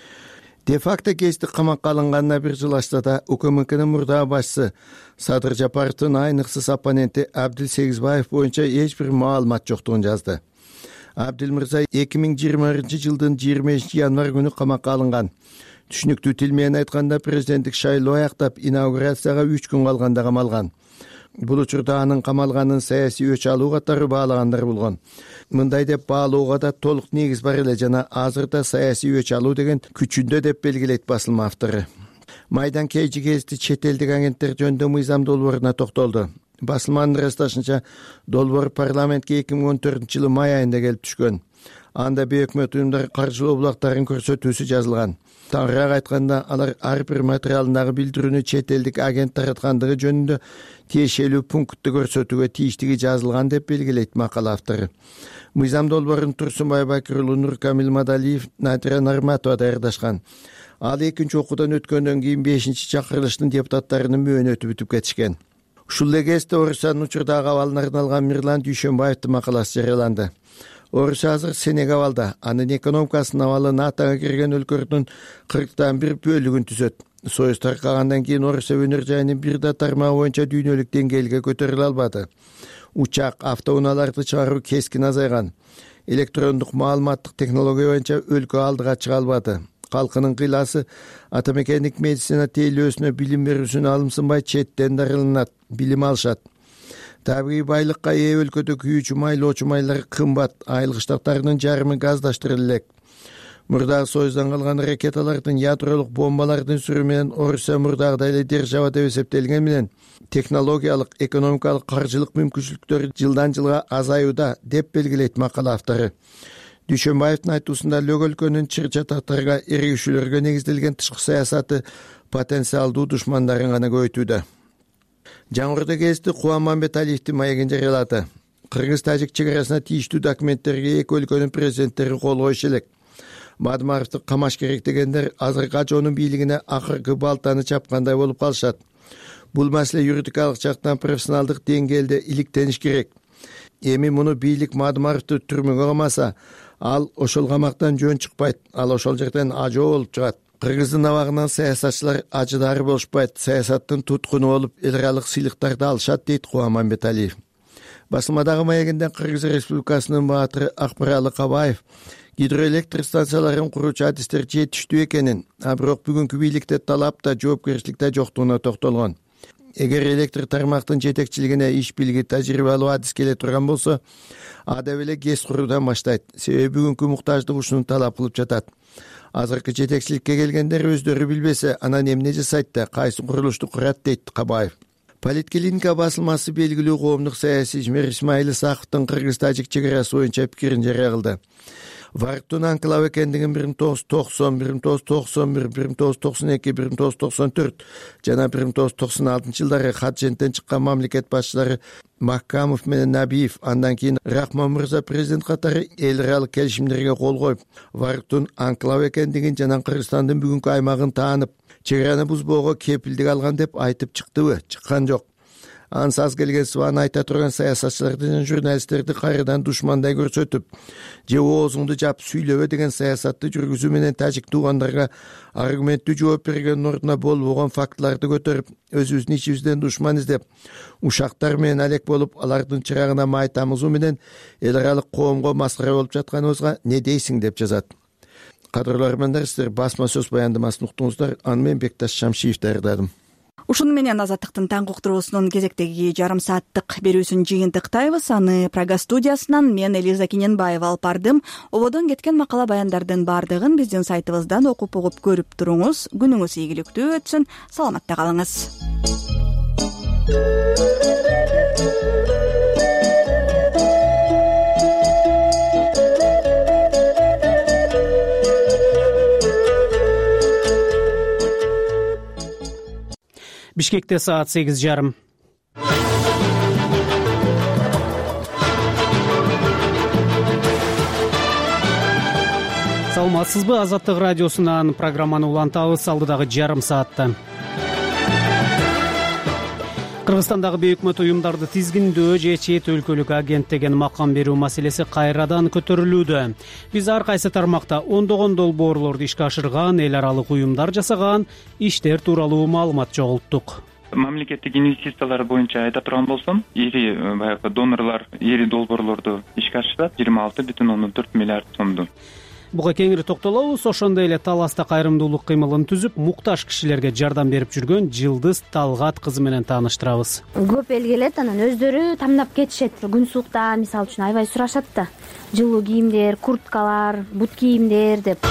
Де-факто кести камакка алынганына бир жыл ашса да, УКМКнын мурдагы башчысы Садыр Жапаровдун айныксыз оппоненти Абдил Сегизбаев боюнча эч бир маалымат жоктугун жазды. Абдил мырза эки миң жыйырманчы жылдын жыйырма бешинчи январь күнү камакка алынган. Түшүнүктүү тил менен айтканда, президенттик шайлоо аяктап инаугурацияга үч күн калганда камалган. Бул учурда анын камалганын саясий өч алуу катары баалагандар болгон. Мындай деп баалоого да толук негиз бар эле жана азырда саясий өч алуу деген күчүндө деп белгилейт басылма автору. Майдан Кейжи гезити чет элдик агенттер жөнүндө мыйзам долбооруна токтолду. Басылманын ырасташынча, долбоор парламентке эки миң он төртүнчү жылы май айында келип түшкөн. Анда бейөкмөт уюмдар каржылоо булактарын көрсөтүүсү жазылган. Таңыраак айтканда, алар ар бир материалындагы билдирүүнү чет элдик агент тараткандыгы жөнүндө тиешелүү пунктты көрсөтүүгө тийиштиги жазылган деп белгилейт макала автору. Мыйзам долбоорун Турсунбай Бакирулу, Нуркамил Мадалиев, Надира Нарматова даярдашкан. Ал экинчи окуудан өткөндөн кийин бешинчи чакырылыштын депутаттарынын мөөнөтү бүтүп кетишкен. Ушул эле кезде Орусиянын учурдагы абалына арналган Мирлан Дүйшөнбаевдин макаласы жарыяланды. Орусия азыр Сенегалда, анын экономикасынын абалы натага кирген өлкөлөрдүн кырктан бир бөлүгүн түзөт. Союз таркагандан кийин Орусия өнөр жайынын бир да тармагы боюнча дүйнөлүк деңгээлге көтөрүлө албады. Учак, автоунааларды чыгаруу кескин азайган. Электрондук маалыматтык технология боюнча өлкө алдыга чыга албады. Калкынын кыйласы атамекендик медицина тейлөөсүнө билим берүүсүнө алымсынбай четтен дарыланат, билим алышат. Табигый байлыкка ээ өлкөдө күйүүчү майлоочу майлар кымбат, айыл кыштактарынын жарымы газдаштырыла элек. Мурдагы Союздан калган ракеталардын, ядролук бомбалардын сүрүү менен Орусия мурдагыдай эле держава деп эсептелген менен технологиялык, экономикалык, каржылык мүмкүнчүлүктөрү жылдан жылга азаюуда деп белгилейт макала автору. Дүйшөнбаевдин айтуусунда, лөг өлкөнүн чыр-чатактарга, эргишүүлөргө негизделген тышкы саясаты потенциалдуу душмандарын гана көбөйтүүдө. Жаңгырды гезити Кубан Мамбеталиевдин маегин жарыялады. Кыргыз-тажик чек арасына тийиштүү документтерге эки өлкөнүн президенттери кол коюшу элек. Мадмаровду камаш керек дегендер азыр Кажонун бийлигине акыркы балтаны чапкандай болуп калышат. Бул маселе юридикалык жактан профессионалдык деңгээлде иликтениш керек. Эми муну бийлик Мадмаровду түрмөгө камаса, ал ошол камактан жөн чыкпайт, ал ошол жерден ажоо болуп чыгат. Кыргыздын абагынан саясатчылар ажыдары болушпайт, саясаттын туткуну болуп, эл аралык сыйлыктарды алышат, дейт Кубан Мамбеталиев. Басылмадагы маегинде Кыргыз Республикасынын баатыры Акбаралы Кабаев гидроэлектр станцияларын куруучу адистер жетиштүү экенин, а бирок бүгүнкү бийликте талап да, жоопкерчилик да жоктугуна токтолгон. Эгер электр тармактын жетекчилигине иш билги, тажрыйбалуу адис келе турган болсо, адап эле ГЭС куруудан баштайт. Себеби бүгүнкү муктаждык ушуну талап кылып жатат. Азыркы жетекчиликке келгендер өздөрү билбесе, анан эмне жасайт да, кайсы курулушту курат, дейт Кабаев. Политклиника басылмасы белгилүү коомдук саясий ишмер Исмаил Исаховдун Кыргыз-тажик чек арасы боюнча пикирин жарыя кылды. варктун анклав экендигин бир миң тогуз жүз токсон бир миң тогуз жүз токсон бир бир миң тогуз жүз токсон эки бир миң тогуз жүз токсон төрт жана бир миң тогуз жүз токсон алтынчы жылдары Хаженттен чыккан мамлекет башчылары Маккамов менен Набиев, андан кийин Рахмон мырза президент катары эл аралык келишимдерге кол коюп, варктун анклав экендигин жана Кыргызстандын бүгүнкү аймагын таанып, чек араны бузбоого кепилдик алган деп айтып чыктыбы? Чыккан жок. Анысы аз келген сыбааны айта турган саясатчыларды жана журналисттерди кайрадан душмандай көрсөтүп, же оозуңду жаап сүйлөбө деген саясатты жүргүзүү менен тажик туугандарга аргументтүү жооп бергендин ордуна болбогон фактыларды көтөрүп, өзүбүздүн ичибизден душман издеп, ушактар менен алек болуп, алардын чырагына май тамызуу менен эл аралык коомго маскара болуп жатканыбызга не дейсиң деп жазат. Кадырлуу армандар, сиздер басма сөз баяндамасын уктуңуздар. Аны мен Бекташ Шамшиев даярдадым. Ушуну менен Азаттыктын таңкы уктуруусунун кезектеги жарым сааттык берүүсүн жыйынтыктайбыз. Аны Прага студиясынан мен Элиза Кененбаева алып бардым. Ободон кеткен макала баяндардын баардыгын биздин сайтыбыздан окуп угуп көрүп туруңуз. Күнүңүз ийгиликтүү өтсүн. Саламатта калыңыз. Бишкекте саат сегиз жарым. Саламатсызбы? Азаттык радиосунан программаны улантабыз алдыдагы жарым саатта. Кыргызстандагы бейөкмөт уюмдарды тизгиндөө же чет өлкөлүк агент деген макам берүү маселеси кайрадан көтөрүлүүдө. Биз ар кайсы тармакта ондогон долбоорлорду ишке ашырган, эл аралык уюмдар жасаган иштер тууралуу маалымат чогулттук. Мамлекеттик инвестициялар боюнча айта турган болсом, ири баягы донорлор ири долбоорлорду ишке ашырат, жыйырма алты бүтүн ондон төрт миллиард сомду. Буга кеңири токтолобуз. Ошондой эле таласта кайрымдуулук кыймылын түзүп, муктаж кишилерге жардам берип жүргөн Жылдыз Талгат кызы менен тааныштырабыз. Көп эл келет, анан өздөрү тандап кетишет. Күн суукта мисалы үчүн аябай сурашат да. Жылуу кийимдер, курткалар, бут кийимдер деп.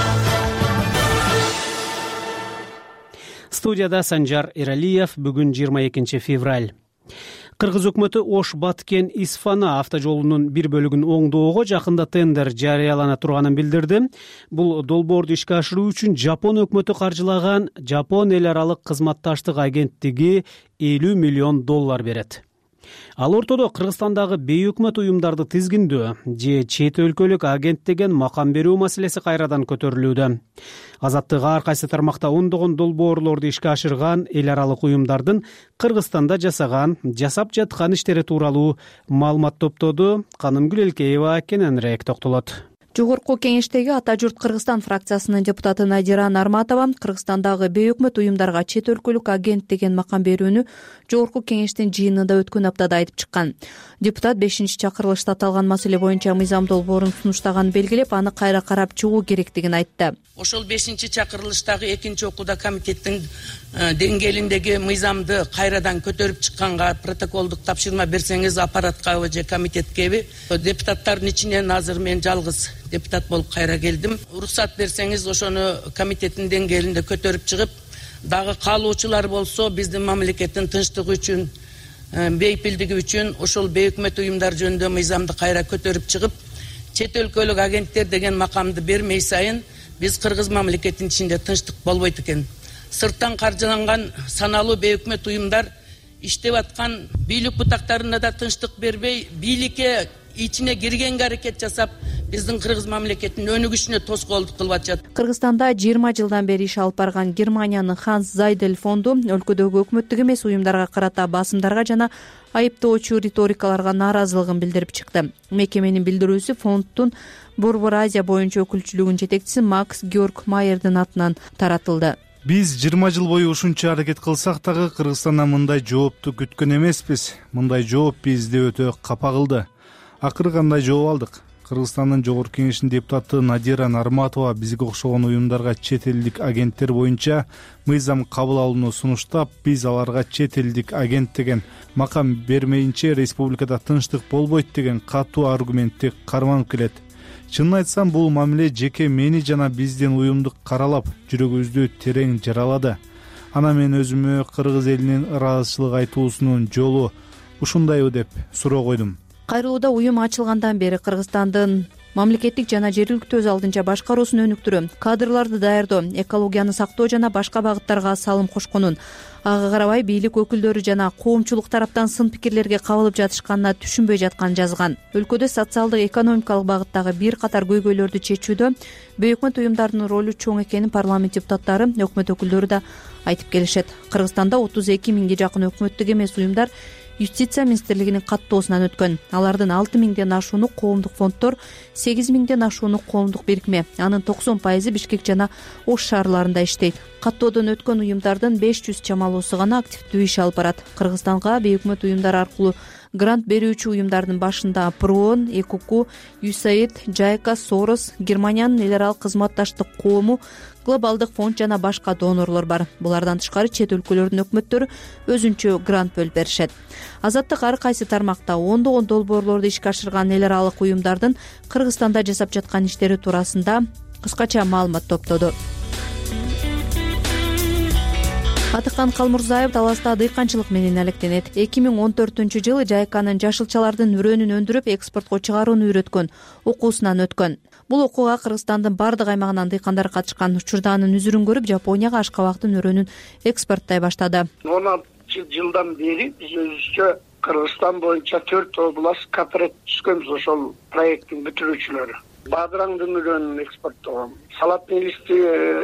Студияда Санжар Эралиев. Бүгүн жыйырма экинчи февраль. Кыргыз өкмөтү Ош Баткен Исфана автожолунун бир бөлүгүн оңдоого жакында тендер жарыялана турганын билдирди. Бул долбоорду ишке ашыруу үчүн Жапон өкмөтү каржылаган Жапон эл аралык кызматташтык агенттиги элүү миллион доллар берет. Ал ортодо Кыргызстандагы бейөкмөт уюмдарды тизгиндөө же чет өлкөлүк агент деген макам берүү маселеси кайрадан көтөрүлүүдө. Азаттык ар кайсы тармакта ондогон долбоорлорду ишке ашырган эл аралык уюмдардын Кыргызстанда жасаган, жасап жаткан иштери тууралуу маалымат топтоду. Канымгүл Элкеева кененирээк токтолот. Жогорку кеңештеги Ата журт Кыргызстан фракциясынын депутаты Надира Нарматова Кыргызстандагы бейөкмөт уюмдарга чет өлкөлүк агент деген макам берүүнү Жогорку кеңештин жыйынында өткөн аптада айтып чыккан. Депутат бешинчи чакырылышта аталган маселе боюнча мыйзам долбоорун сунуштаганын белгилеп, аны кайра карап чыгуу керектигин айтты. Ошол бешинчи чакырылыштагы экинчи окууда комитеттин деңгээлиндеги мыйзамды кайрадан көтөрүп чыкканга протоколдук тапшырма берсеңиз аппараткабы же комитеткеби, депутаттардын ичинен азыр мен жалгыз депутат болуп кайра келдим. Уруксат берсеңиз ошону комитеттин деңгээлинде көтөрүп чыгып, дагы каалоочулар болсо биздин мамлекеттин тынчтыгы үчүн, бейпилдиги үчүн ошол бейөкмөт уюмдар жөнүндө мыйзамды кайра көтөрүп чыгып, чет өлкөлүк агенттер деген макамды бермей сайын биз Кыргыз мамлекетинин ичинде тынчтык болбойт экен. Сырттан каржыланган саналуу бейөкмөт уюмдар иштеп аткан бийлик бутактарына да тынчтык бербей, бийликке ичине киргенге аракет жасап, биздин Кыргыз мамлекетинин өнүгүшүнө тоскоолдук кылып атышат. Кыргызстанда жыйырма жылдан бери иш алып барган Германиянын Ханс Зайдель фонду өлкөдөгү өкмөттүк эмес уюмдарга карата басымдарга жана айыптоочу риторикаларга нааразылыгын билдирип чыкты. Мекеменин билдирүүсү фонддун Борбор Азия боюнча өкүлчүлүгүнүн жетекчиси Макс Георг Майердин атынан таратылды. Биз жыйырма жыл бою ушунча аракет кылсак дагы Кыргызстандан мындай жоопту күткөн эмеспиз. Мындай жооп бизди өтө капа кылды. Акыры кандай жооп алдык? Кыргызстандын Жогорку кеңешинин депутаты Надира Нарматова бизге окшогон уюмдарга чет элдик агенттер боюнча мыйзам кабыл алууну сунуштап, биз аларга чет элдик агент деген макам бермейинче республикада тынчтык болбойт деген катуу аргументти карманып келет. Чынын айтсам, бул мамиле жеке мени жана биздин уюмду каралап, жүрөгүбүздү терең жаралады. Ана мен өзүмө кыргыз элинин ыраазычылык айтуусунун жолу ушундайбы деп суроо койдум. Кайрылууда уюм ачылгандан бери Кыргызстандын мамлекеттик жана жергиликтүү өз алдынча башкаруусун өнүктүрүү, кадрларды даярдоо, экологияны сактоо жана башка багыттарга салым кошконун, ага карабай бийлик өкүлдөрү жана коомчулук тараптан сын пикирлерге кабылып жатышканына түшүнбөй жатканын жазган. Өлкөдө социалдык экономикалык багыттагы бир катар көйгөйлөрдү чечүүдө бейөкмөт уюмдардын ролу чоң экенин парламент депутаттары, өкмөт өкүлдөрү да айтып келишет. Кыргызстанда отуз эки миңге жакын өкмөттүк эмес уюмдар Юстиция министрлигинин каттоосунан өткөн. Алардын алты миңден ашууну коомдук фонддор, сегиз миңден ашууну коомдук бирикме. Анын токсон пайызы Бишкек жана Ош шаарларында иштейт. Каттоодон өткөн уюмдардын беш жүз чамалуусу гана активдүү иш алып барат. Кыргызстанга бейөкмөт уюмдар аркылуу грант берүүчү уюмдардын башында Проон, ЭКУКУ, ЮСАИД, Жайка, Сорос, Германиянын эл аралык кызматташтык коому, Глобалдык фонд жана башка донорлор бар. Булардан тышкары чет өлкөлөрдүн өкмөттөрү өзүнчө грант бөлүп беришет. Азаттык ар кайсы тармакта ондогон долбоорлорду ишке ашырган эл аралык уюмдардын Кыргызстанда жасап жаткан иштери туурасында кыскача маалымат топтоду. Атыкан Калмурзаев Таласта дыйканчылык менен алектенет. эки миң он төртүнчү жылы Жайканын жашылчалардын үрөнүн өндүрүп экспортко чыгарууну үйрөткөн окуусунан өткөн. Бул окууга Кыргызстандын бардык аймагынан дыйкандар катышкан. Учурда анын үзүрүн көрүп, Жапонияга ашкабактын өрөөнүн экспорттой баштады. он алты жылдан бери биз өзүбүзчө Кыргызстан боюнча төрт область кооператив түзгөнбүз, ошол проекттин бүтүрүүчүлөрү. Бадыраңдын үрөнүн экспорттогон, салатный листи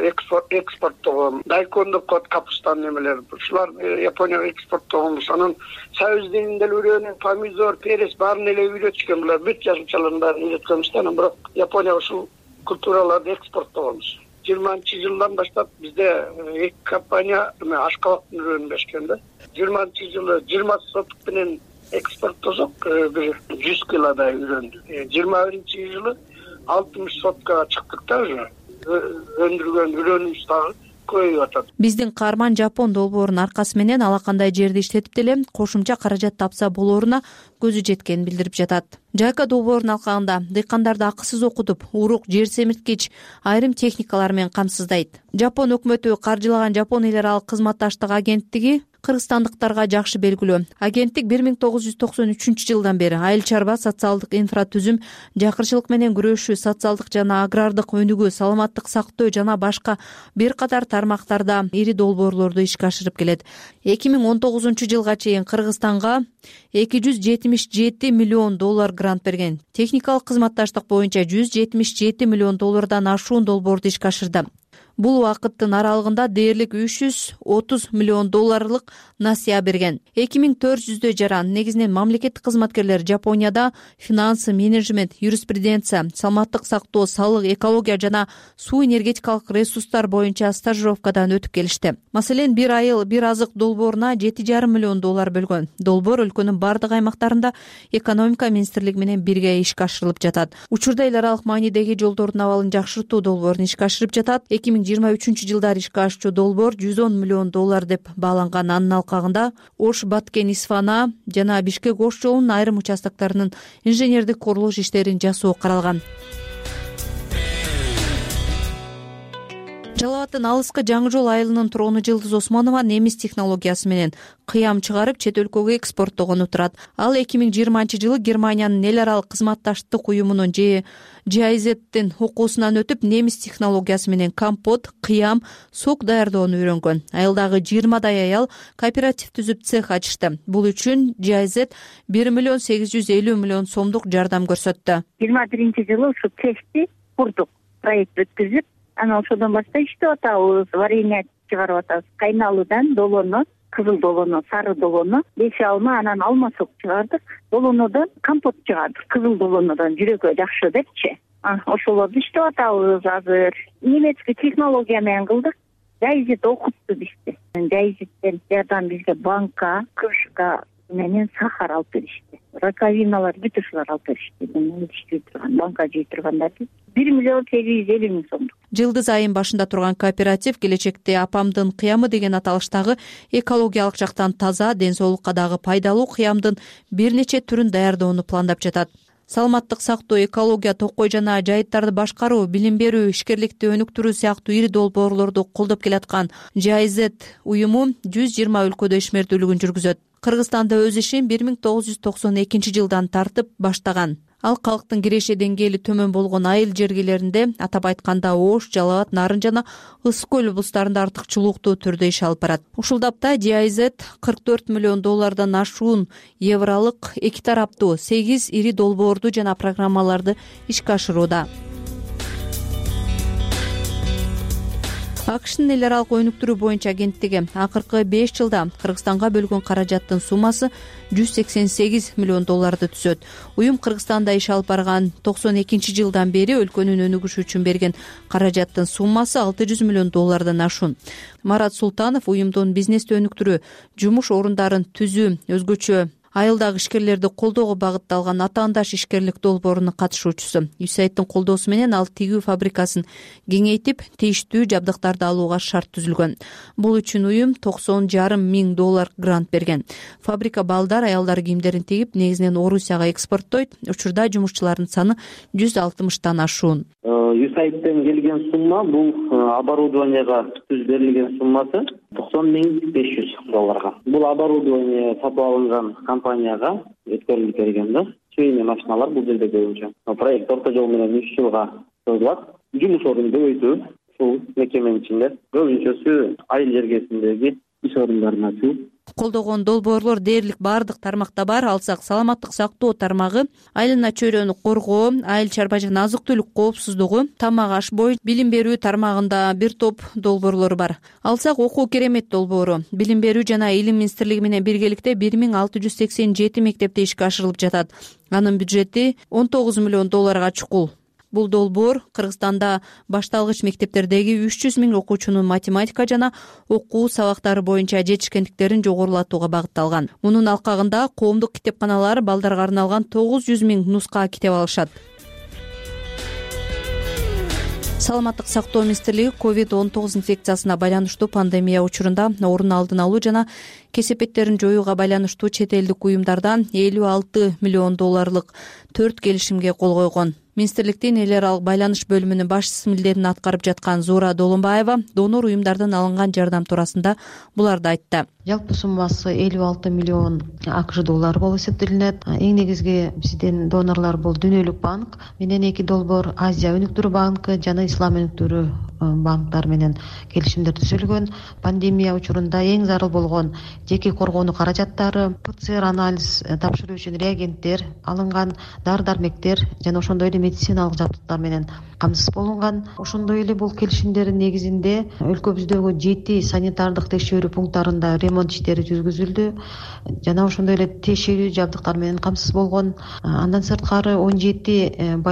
экспорттогон, дайкондук кот капустанын немелери, ушулар Японияга экспорттогонбуз. Анан сабиздин деле үрөнүн, помидор, перец баарын эле үйрөтүшкөн, булар бүт жашылчалардын баарын үйрөткөнбүз да, анан бирок Японияга ушул культураларды экспорттогонбуз. жыйырманчы жылдан баштап бизде эки компания ашкабактын үрөнүн беришкен да. жыйырманчы жылы жыйырма соток менен экспорттосок бир жүз килодай үрөндү. жыйырма биринчи жылы алтымыш соткага чыктык да, уже өндүргөн үрөнүбүз дагы көбөйүп атат. Биздин каарман Жапон долбоорунун аркасы менен алакандай жерди иштетип деле кошумча каражат тапса болооруна көзү жеткенин билдирип жатат. Жайка долбоорунун алкагында дыйкандарды акысыз окутуп, урук, жер семирткич, айрым техникалар менен камсыздайт. Жапон өкмөтү каржылаган Жапон эл аралык кызматташтык агенттиги кыргызстандыктарга жакшы белгилүү. Агенттик бир миң тогуз жүз токсон үчүнчү жылдан бери айыл чарба, социалдык инфратүзүм, жакырчылык менен күрөшүү, социалдык жана агрардык өнүгүү, саламаттык сактоо жана башка бир катар тармактарда ири долбоорлорду ишке ашырып келет. эки миң он тогузунчу жылга чейин Кыргызстанга эки жүз жетимиш жети миллион доллар грант берген. Техникалык кызматташтык боюнча жүз жетимиш жети миллион доллардан ашуун долбоорду ишке ашырды. Бул убакыттын аралыгында дээрлик үч жүз отуз миллион долларлык насыя берген. эки миң төрт жүздөй жаран, негизинен мамлекеттик кызматкерлер Жапонияда финансы, менеджмент, юриспруденция, саламаттык сактоо, салык, экология жана суу энергетикалык ресурстар боюнча стажировкадан өтүп келишти. Маселен, бир айыл, бир азык долбооруна жети жарым миллион доллар бөлгөн. Долбоор өлкөнүн бардык аймактарында экономика министрлиги менен бирге ишке ашырылып жатат. Учурда эл аралык маанидеги жолдордун абалын жакшыртуу долбоорун ишке ашырып жатат. эки миң жыйырма үчүнчү жылдары ишке ашчу долбоор жүз он миллион доллар деп бааланган. Анын алкагында Ош Баткен Исфана жана Бишкек Ош жолунун айрым участоктарынын инженердик курулуш иштерин жасоо каралган. Жалал Абадтын Алыскы Жаңы жол айылынын тургуну Жылдыз Осмонова немис технологиясы менен кыям чыгарып чет өлкөгө экспорттогону турат. Ал эки миң жыйырманчы жылы Германиянын эл аралык кызматташтык уюмунун же Джи Ай Зеттин окуусунан өтүп, немис технологиясы менен компот, кыям, сок даярдоону үйрөнгөн. Айылдагы жыйырмадай аял кооператив түзүп цех ачышты. Бул үчүн Джи Ай Зет бир миллион сегиз жүз элүү миллион сомдук жардам көрсөттү. жыйырма биринчи жылы ушу цехти курдук, проект өткүзүп, анан ошодон баштап иштеп атабыз, варенье чыгарып атабыз. Кайналуудан долону, кызыл долону, сары долону, беш алма, анан алма сок чыгардык. Долонодон компот чыгардык. Кызыл долонодон жүрөгкө жакшы депчи. Ошолорду иштеп атабыз азыр. Немецкий технология менен кылдык. Жайзит окутту бизди. Жайзиттен жардам бизге банка, кружка менен сахар алып беришти. Раковиналар бүт ушулар алып беришти. Мен иштей турган, банка жей тургандарды бир миллион сегиз жүз элүү миң сомдук. Жылдыз айын башында турган кооператив келечекте апамдын кыямы деген аталыштагы экологиялык жактан таза, ден соолукка дагы пайдалуу кыямдын бир нече түрүн даярдоону пландап жатат. Саламаттык сактоо, экология, токой жана жайыттарды башкаруу, билим берүү, ишкерликти өнүктүрүү сыяктуу ири долбоорлорду колдоп келаткан Джи Ай Зет уюму жүз жыйырма өлкөдө ишмердүүлүгүн жүргүзөт. Кыргызстанда өз ишин бир миң тогуз жүз токсон экинчи жылдан тартып баштаган. Ал калктын киреше деңгээли төмөн болгон айыл жергелеринде, атап айтканда Ош, Жалал Абад, Нарын жана Ысык көл облустарында артыкчылыктуу түрдө иш алып барат. Ушул тапта джи ай зет кырк төрт миллион доллардан ашуун евролук эки тараптуу сегиз ири долбоорду жана программаларды ишке ашырууда. акшнын эл аралык өнүктүрүү боюнча агенттиги акыркы беш жылда Кыргызстанга бөлгөн каражаттын суммасы жүз сексен сегиз миллион долларды түзөт. Уюм Кыргызстанда иш алып барган токсон экинчи жылдан бери өлкөнүн өнүгүшү үчүн берген каражаттын суммасы алты жүз миллион доллардан ашуун. Марат Султанов уюмдун бизнести өнүктүрүү, жумуш орундарын түзүү, өзгөчө айылдагы ишкерлерди колдоого багытталган атаандаш ишкерлик долбоорунун катышуучусу. ЮСАИДтин колдоосу менен ал тигүү фабрикасын кеңейтип, тийиштүү жабдыктарды алууга шарт түзүлгөн. Бул үчүн уюм токсон жарым миң доллар грант берген. Фабрика балдар, аялдар кийимдерин тигип, негизинен Орусияга экспорттойт. Учурда жумушчулардын саны жүз алтымыштан ашуун. ЮСАИДтен келген сумма бул оборудованияга түз берилген суммасы токсон миң беш жүз долларга. Бул оборудование сатып алынган компанияга өткөрүлүп берген да. Чейин машиналар бул жерде көбүнчө. Проект орто жол менен үч жылга созулат. Жумуш ордун көбөйтүү ушул мекеменин ичинде көбүнчөсү айыл жергесиндеги иш орундарына түзүү. Колдогон долбоорлор дээрлик баардык тармакта бар. Алсак саламаттык сактоо тармагы, айлана чөйрөнү коргоо, айыл чарба жана азык-түлүк коопсуздугу, тамак аш бой, билим берүү тармагында бир топ долбоорлор бар. Алсак окуу керемет долбоору, билим берүү жана илим министрлиги менен биргеликте бир миң алты жүз сексен жети мектепте ишке ашырылып жатат. Анын бюджети он тогуз миллион долларга чукул. Бул долбоор Кыргызстанда башталгыч мектептердеги үч жүз миң окуучунун математика жана окуу сабактары боюнча жетишкендиктерин жогорулатууга багытталган. Мунун алкагында коомдук китепканалар балдарга арналган тогуз жүз миң нуска китеп алышат. Саламаттык сактоо министрлиги ковид он тогуз инфекциясына байланыштуу пандемия учурунда орун алдын алуу жана кесепеттерин жоюуга байланыштуу чет элдик уюмдардан элүү алты миллион долларлык төрт келишимге кол койгон. Министрликтин эл аралык байланыш бөлүмүнүн башчысы милдетин аткарып жаткан Зура Долонбаева донор уюмдардан алынган жардам туурасында буларды айтты. Жалпы суммасы элүү алты миллион акш доллары болуп эсептелинет. Эң негизги биздин донорлор бул Дүйнөлүк банк менен эки долбоор, Азия өнүктүрүү банкы жана Ислам өнүктүрүү банктар менен келишимдер түзүлгөн. Пандемия учурунда эң зарыл болгон жеке коргонуу каражаттары, ПЦР анализ тапшыруу үчүн реагенттер алынган, дары-дармектер жана ошондой эле медициналык жабдыктар менен камсыз болунган. Ошондой эле бул келишимдердин негизинде өлкөбүздөгү жети санитардык текшерүү пункттарында ремонт иштери жүргүзүлдү жана ошондой эле тиешелүү жабдыктар менен камсыз болгон. Андан сырткары он жети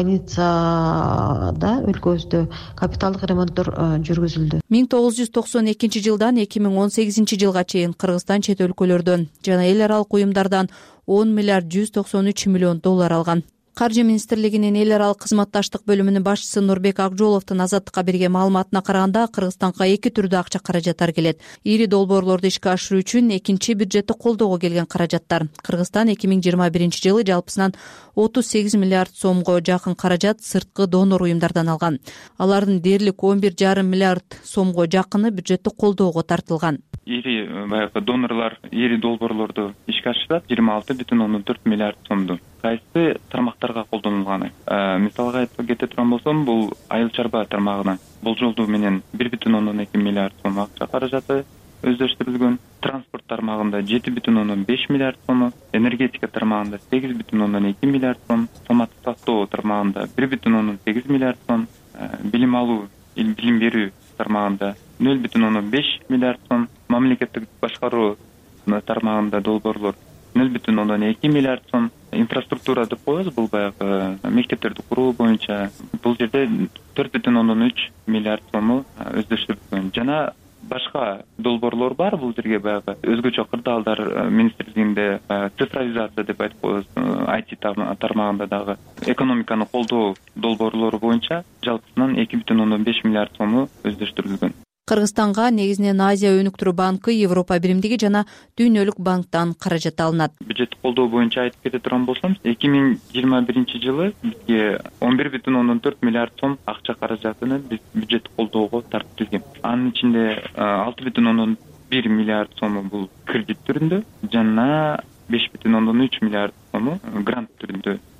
больницада өлкөбүздө капиталдык ремонттор жүргүзүлдү. миң тогуз жүз токсон экинчи жылдан эки миң он сегизинчи жылга чейин Кыргызстан чет өлкөлөрдөн жана эл аралык уюмдардан он миллиард жүз токсон үч миллион доллар алган. Каржы министрлигинин эл аралык кызматташтык бөлүмүнүн башчысы Нурбек Акжоловдун Азаттыкка берген маалыматына караганда, Кыргызстанга эки түрдүү акча каражаттар келет. Ири долбоорлорду ишке ашыруу үчүн экинчи бюджетти колдоого келген каражаттар. Кыргызстан эки миң жыйырма биринчи жылы жалпысынан отуз сегиз миллиард сомго жакын каражат сырткы донор уюмдардан алган. Алардын дээрлик он бир жарым миллиард сомго жакыны бюджетти колдоого тартылган. Ири баягы донорлор ири долбоорлорду ишке ашырат жыйырма алты бүтүн ондон төрт миллиард сомду. Кайсы тармактарга колдонулганы? Мисалга айтып кете турган болсом, бул айыл чарба тармагына болжолдуу менен бир бүтүн ондон эки миллиард сом акча каражаты өздөштүрүлгөн. Транспорт тармагында жети бүтүн ондон беш миллиард сом, энергетика тармагында сегиз бүтүн ондон эки миллиард сом, саламаттык сактоо тармагында бир бүтүн ондон сегиз миллиард сом, билим алуу, билим берүү тармагында нөл бүтүн ондон беш миллиард сом, мамлекеттик башкаруу тармагында долбоорлор нөл бүтүн ондон эки миллиард сом, инфраструктура деп коебуз, бул баягы мектептерди куруу боюнча бул жерде төрт бүтүн ондон үч миллиард сому өздөштүрүлгөн. Жана башка долбоорлор бар, бул жерге баягы өзгөчө кырдаалдар министрлигинде цифровизация деп айтып коебуз, ай ти тармагында дагы экономиканы колдоо долбоорлору боюнча жалпысынан эки бүтүн ондон беш миллиард сому өздөштүрүлгөн. Кыргызстанга негизинен Азия өнүктүрүү банкы, Европа биримдиги жана Дүйнөлүк банктан каражат алынат. Бюджет колдоо боюнча айтып кете турган болсом, эки миң жыйырма биринчи жылы бизге он бир бүтүн ондон төрт миллиард сом акча каражатыны биз бюджет колдоого тартып. Анын ичинде алты бүтүн ондон бир миллиард сому бул кредит түрүндө жана беш бүтүн ондон үч миллиард сому грант түрүндө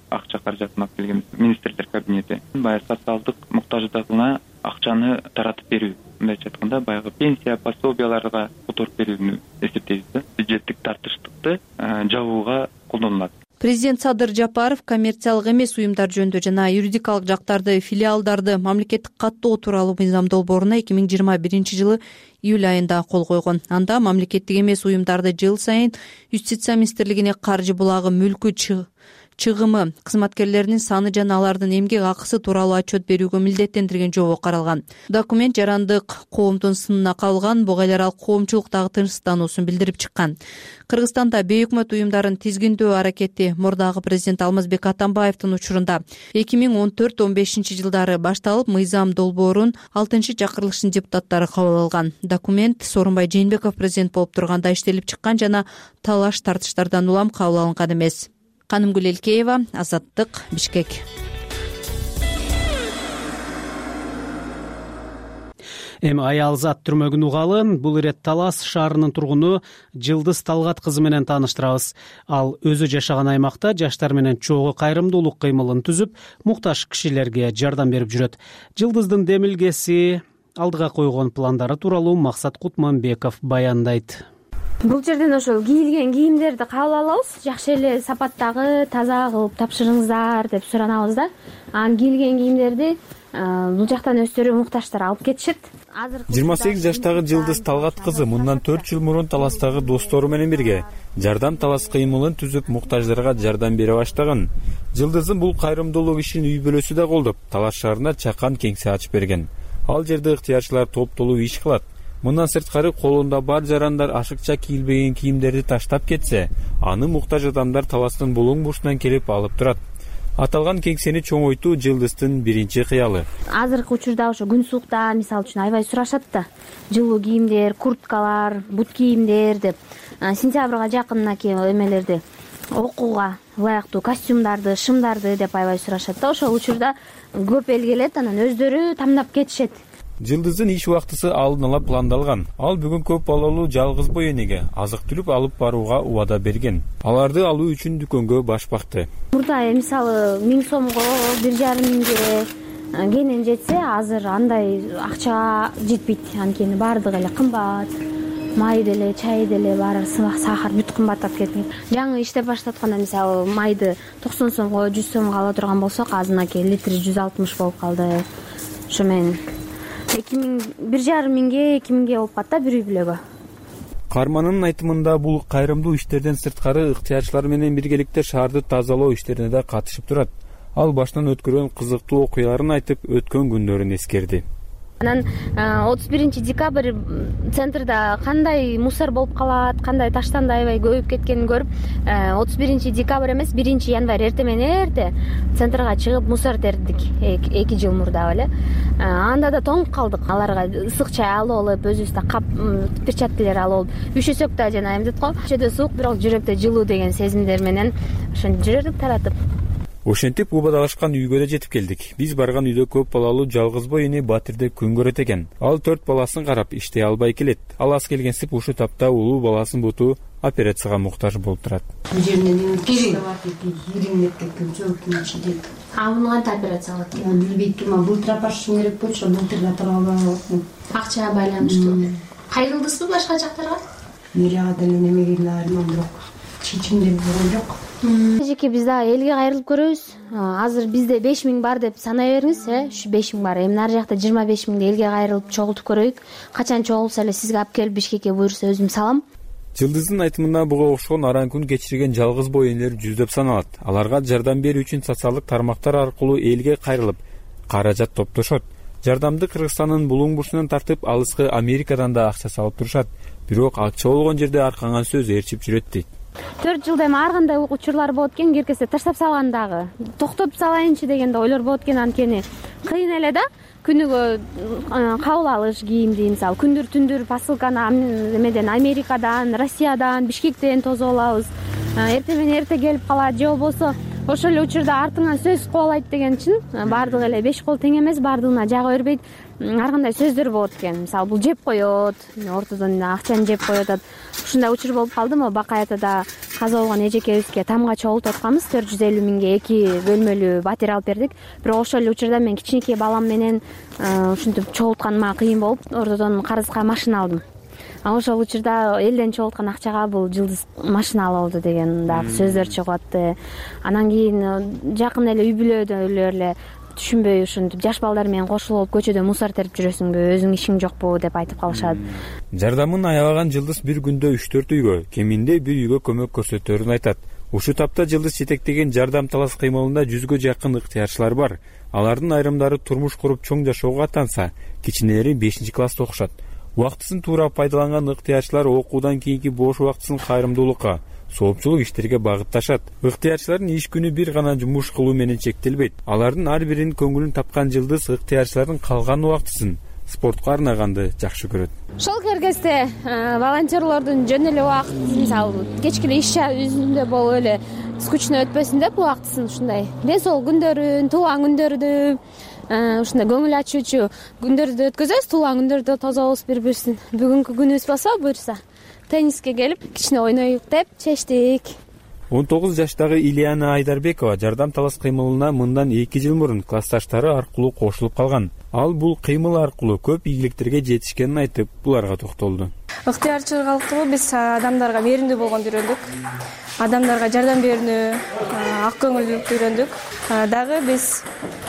акча каражатын алып келген министрлер кабинети баягы социалдык муктаждыгына акчаны таратып берүү, мындайча айтканда баягы пенсия пособияларга которуп берүүнү эсептейбиз да. Бюджеттик тартыштыкты жабууга колдонулат. Президент Садыр Жапаров коммерциялык эмес уюмдар жөнүндө жана юридикалык жактарды, филиалдарды мамлекеттик каттоо тууралуу мыйзам долбооруна эки миң жыйырма биринчи жылы июль айында кол койгон. Анда мамлекеттик эмес уюмдарды жыл сайын Юстиция министрлигине каржы булагы, мүлкү, чыгымы, кызматкерлеринин саны жана алардын эмгек акысы тууралуу отчет берүүгө милдеттендирген жобо каралган. Документ жарандык коомдун сынына кабылган, буга эл аралык коомчулуктагы тынчсыздануусун билдирип чыккан. Кыргызстанда бейөкмөт уюмдарын тизгиндөө аракети мурдагы президент Алмазбек Атамбаевдин учурунда эки миң он төрт он бешинчи жылдары башталып, мыйзам долбоорун алтынчы чакырылыштын депутаттары кабыл алган. Документ Сооронбай Жээнбеков президент болуп турганда иштелип чыккан жана талаш тартыштардан улам кабыл алынган эмес. Канымгүл Элкеева, Азаттык, Бишкек. Эми Аялзат түрмөгүн угалы. Бул ирет Талас шаарынын тургуну Жылдыз Талгат кызы менен тааныштырабыз. Ал өзү жашаган аймакта жаштар менен чогуу кайрымдуулук кыймылын түзүп, муктаж кишилерге жардам берип жүрөт. Жылдыздын демилгеси, алдыга койгон пландары тууралуу Максат Кутманбеков баяндайт. Бул жерден ошол кийилген кийимдерди кабыл алабыз. Жакшы эле сапаттагы, таза кылып тапшырыңыздар деп суранабыз да. Анан кийилген кийимдерди бул жактан өздөрү муктаждар алып кетишет. жыйырма сегиз жаштагы Жылдыз Талгат кызы мындан төрт жыл мурун Таластагы достору менен бирге жардам талас кыймылын түзүп, муктаждарга жардам бере баштаган. Жылдыздын бул кайрымдуулук ишин үй бүлөсү да колдоп, Талас шаарына чакан кеңсе ачып берген. Ал жерде ыктыярчылар топтолуу иш кылат. Мындан сырткары колунда бар жарандар ашыкча кийилбеген кийимдерди таштап кетсе, аны муктаж адамдар Таластын булуң бурчунан келип алып турат. Аталган кеңсени чоңойтуу Жылдыздын биринчи кыялы. Азыркы учурда ошо күн суукта мисалы үчүн аябай сурашат да. Жылуу кийимдер, курткалар, бут кийимдер деп. Сентябрга жакынынаки эмелерди, окууга ылайыктуу костюмдарды, шымдарды деп аябай сурашат да. Ошол учурда көп эл келет, анан өздөрү тандап кетишет. Жылдыздын иш убактысы алдын ала пландалган. Ал бүгүн көп балалуу жалгыз бой энеге азык-түлүк алып барууга убада берген. Аларды алуу үчүн дүкөнгө баш бакты. Мурда мисалы миң сомго, бир жарым миңге кенен жетсе, азыр андай акча жетпейт. Анткени баардыгы эле кымбат. Май деле, чай деле баары сымак, сахар бүт кымбаттап кеткен. Жаңы иштеп баштатканда мисалы майды токсон сомго, жүз сомго ала турган болсок, азырынакей литри жүз алтымыш болуп калды. Ошо менен эки миң, бир жарым миңге, эки миңге болуп калат да бир үй бүлөгө. Карманынын айтымында бул кайрымдуу иштерден сырткары ыктыярчылар менен биргеликте шаарды тазалоо иштерине да катышып турат. Ал башынан өткөргөн кызыктуу окуяларын айтып, өткөн күндөрүн эскерди. Анан отуз биринчи декабрь центрда кандай мусор болуп калат, кандай таштанды аябай көбөйүп кеткенин көрүп, отуз биринчи декабрь эмес, биринчи январь эрте менен эрте центрга чыгып мусор тердик эки жыл мурда эле. Анда да тоңуп калдык. Аларга ысык чай алып алып, өзүбүз да кап перчаткалер алып алып, üşөсөк да жана эмдет го, ичеде суук, бирок жүрөктө жылуу деген сезимдер менен ошентип жүрдүк таратып. Ошентип убадалашкан үйгө да жетип келдик. Биз барган үйдө көп балалуу жалгыз бой эне Батирде күн көрөт экен. Ал төрт баласын карап иштей албай келет. Ал аз келгенсип ушу тапта улуу баласын буту операцияга муктаж болуп турат. Бул жерден кириң ириңдеп кеткен жөкүнүн ичинде. А муну кантип операция кылат? Билбейт ким, былтыр апарышым керек болчу, былтыр да тура албай. Акчага байланыштуу. Кайрылдыңызбы башка жактарга? Мирага деле немегенде айрылмам, бирок чечимде болгон жок. Эжеке биз да элге кайрылып көрөбүз. Азыр бизде беш миң бар деп санай бериңиз, э? Ушу беш миң бар. Эми ар жакта жыйырма беш миңди элге кайрылып чогултуп көрөйүк. Качан чогулса эле сизге алып келип Бишкекке буйрса өзүм салам. Жылдыздын айтымында буга окшогон аран күн кечирген жалгыз бой энелер жүздөп саналат. Аларга жардам берүү үчүн социалдык тармактар аркылуу элге кайрылып, каражат топтошот. Жардамды Кыргызстандын булуң бурчунан тартып, алыскы Америкадан да акча салып турушат. Бирок акча болгон жерде арканган сөз ээрчип жүрөт дейт. төрт жылда эми ар кандай учурлар болот экен, киркесе таштап салгандагы. Токтотуп салайынчы деген ойлор болот экен, анткени кыйын эле да. Күнүгө кабыл алыш кийимди, мисалы күндүр түндүр посылканы эмеден, Америкадан, Россиядан, Бишкектен тосуп алабыз. Эрте менен эрте келип калат, же болбосо ошол эле учурда артыңан сөз кубалайт деген чын. Баардыгы эле беш кол тең эмес, баардыгына жага бербейт. Ар кандай сөздөр болот экен. Мисалы бул жеп коет, ортодон акчаны жеп коюп атат. Ушундай учур болуп калды. Могу Бакаятада каза болгон эжекебизге тамга чогултуп атканбыз. төрт жүз элүү миңге эки бөлмөлүү батир алып бердик. Бирок ошол эле учурда мен кичинекей балам менен ушинтип чогултканым мага кыйын болуп, ортодон карызга машина алдым. А ошол учурда элден чогулткан акчага бул Жылдыз машина алабы деген дагы сөздөр чыгып атты. Анан кийин жакын эле үй бүлөдөлөр эле түшүнбөй ушинтип жаш балдар менен кошулуп көчөдө мусор терип жүрөсүңбү, өзүң ишиң жокпу деп айтып калышат. Жардамын аябаган Жылдыз бир күндө үч төрт үйгө, кеминде бир үйгө көмөк көрсөтөрүн айтат. Ушул тапта Жылдыз жетектеген жардам талас кыймылында жүзгө жакын ыктыярчылар бар. Алардын айрымдары турмуш куруп чоң жашоого аттанса, кичинелери бешинчи класста окушат. Убактысын туура пайдаланган ыктыярчылар окуудан кийинки бош убактысын кайрымдуулукка, соопчулук иштерге багытташат. Ыктыярчылардын иш күнү бир гана жумуш кылуу менен чектелбейт. Алардын ар биринин көңүлүн тапкан Жылдыз ыктыярчылардын калган убактысын спортко арнаганды жакшы көрөт. Ошол кергезде волонтерлордун жөн эле убакыт, мисалы кечки эле иш жүзүндө болуп эле скучно өтпөсүн деп убактысын ушундай ден соолук күндөрүн, туулган күндөрдү, ушундай көңүл ачуучу күндөрдү өткөзөбүз. Туулган күндөрдө тособуз бири-бирибиздин. Бүгүнкү күнүбүз болсо буюрса тенниске келип кичине ойнойлук деп чечтик. он тогуз жаштагы Ильяна Айдарбекова жардам талас кыймылына мындан эки жыл мурун классташтары аркылуу кошулуп калган. Ал бул кыймыл аркылуу көп ийгиликтерге жетишкенин айтып, буларга токтолду. Ыктыярчылык аркылуу биз адамдарга мээримдүү болгонду үйрөндүк. Адамдарга жардам берүүнү, ак көңүлдүүлүктү үйрөндүк. Дагы биз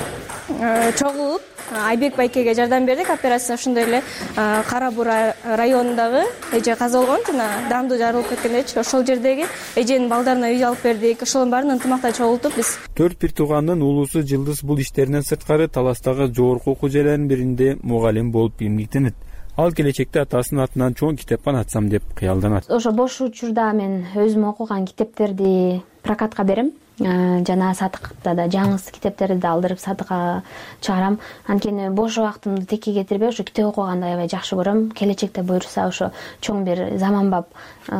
чогулуп Айбек байкеге жардам бердик. Операция ошондой эле Кара Буура районундагы эже каза болгон, жана даамдуу жарылып кеткен эч. Ошол жердеги эженин балдарына үй алып бердик. Ошолордун баарын ынтымакта чогултуп биз. Төрт бир туугандын улуусу Жылдыз бул иштеринен сырткары Таластагы жогорку окуу жайларынын биринде мугалим болуп эмгектенет. Ал келечекте атасынын атынан чоң китепкана ачсам деп кыялданат. Ошо бош учурда мен өзүм окуган китептерди прокатка берем. Жана сатыкта да жаңы китептерди да алдырып сатыкка чыгарам. Анткени бош убактымды текке кетирбей ошо китеп окуганды аябай жакшы көрөм. Келечекте буюрса ошо чоң бир заманбап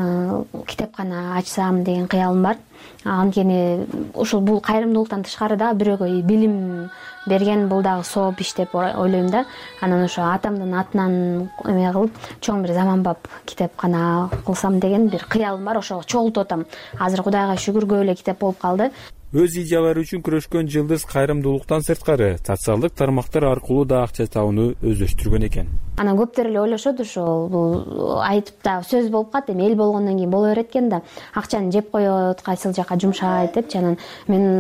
китепкана ачсам деген кыялым бар. Анткени ошол бул кайрымдуулуктан тышкары да бирөөгө билим берген бул дагы сооп иш деп ойлойм да. Анан ошо атамдын атынан эме кылып чоң бир заманбап китепкана кылсам деген бир кыялым бар. Ошого чогултуп атам. Азыр Кудайга шүгүр көп эле китеп болуп калды. Өз идеялары үчүн күрөшкөн Жылдыз кайрымдуулуктан сырткары социалдык тармактар аркылуу да акча табууну өздөштүргөн экен. Анан көптөр эле ойлошот, ошол бул айтып да сөз болуп калат, эми эл болгондон кийин боло берет экен да, акчаны жеп коет, кайсыл жака жумшайт депчи. Анан мен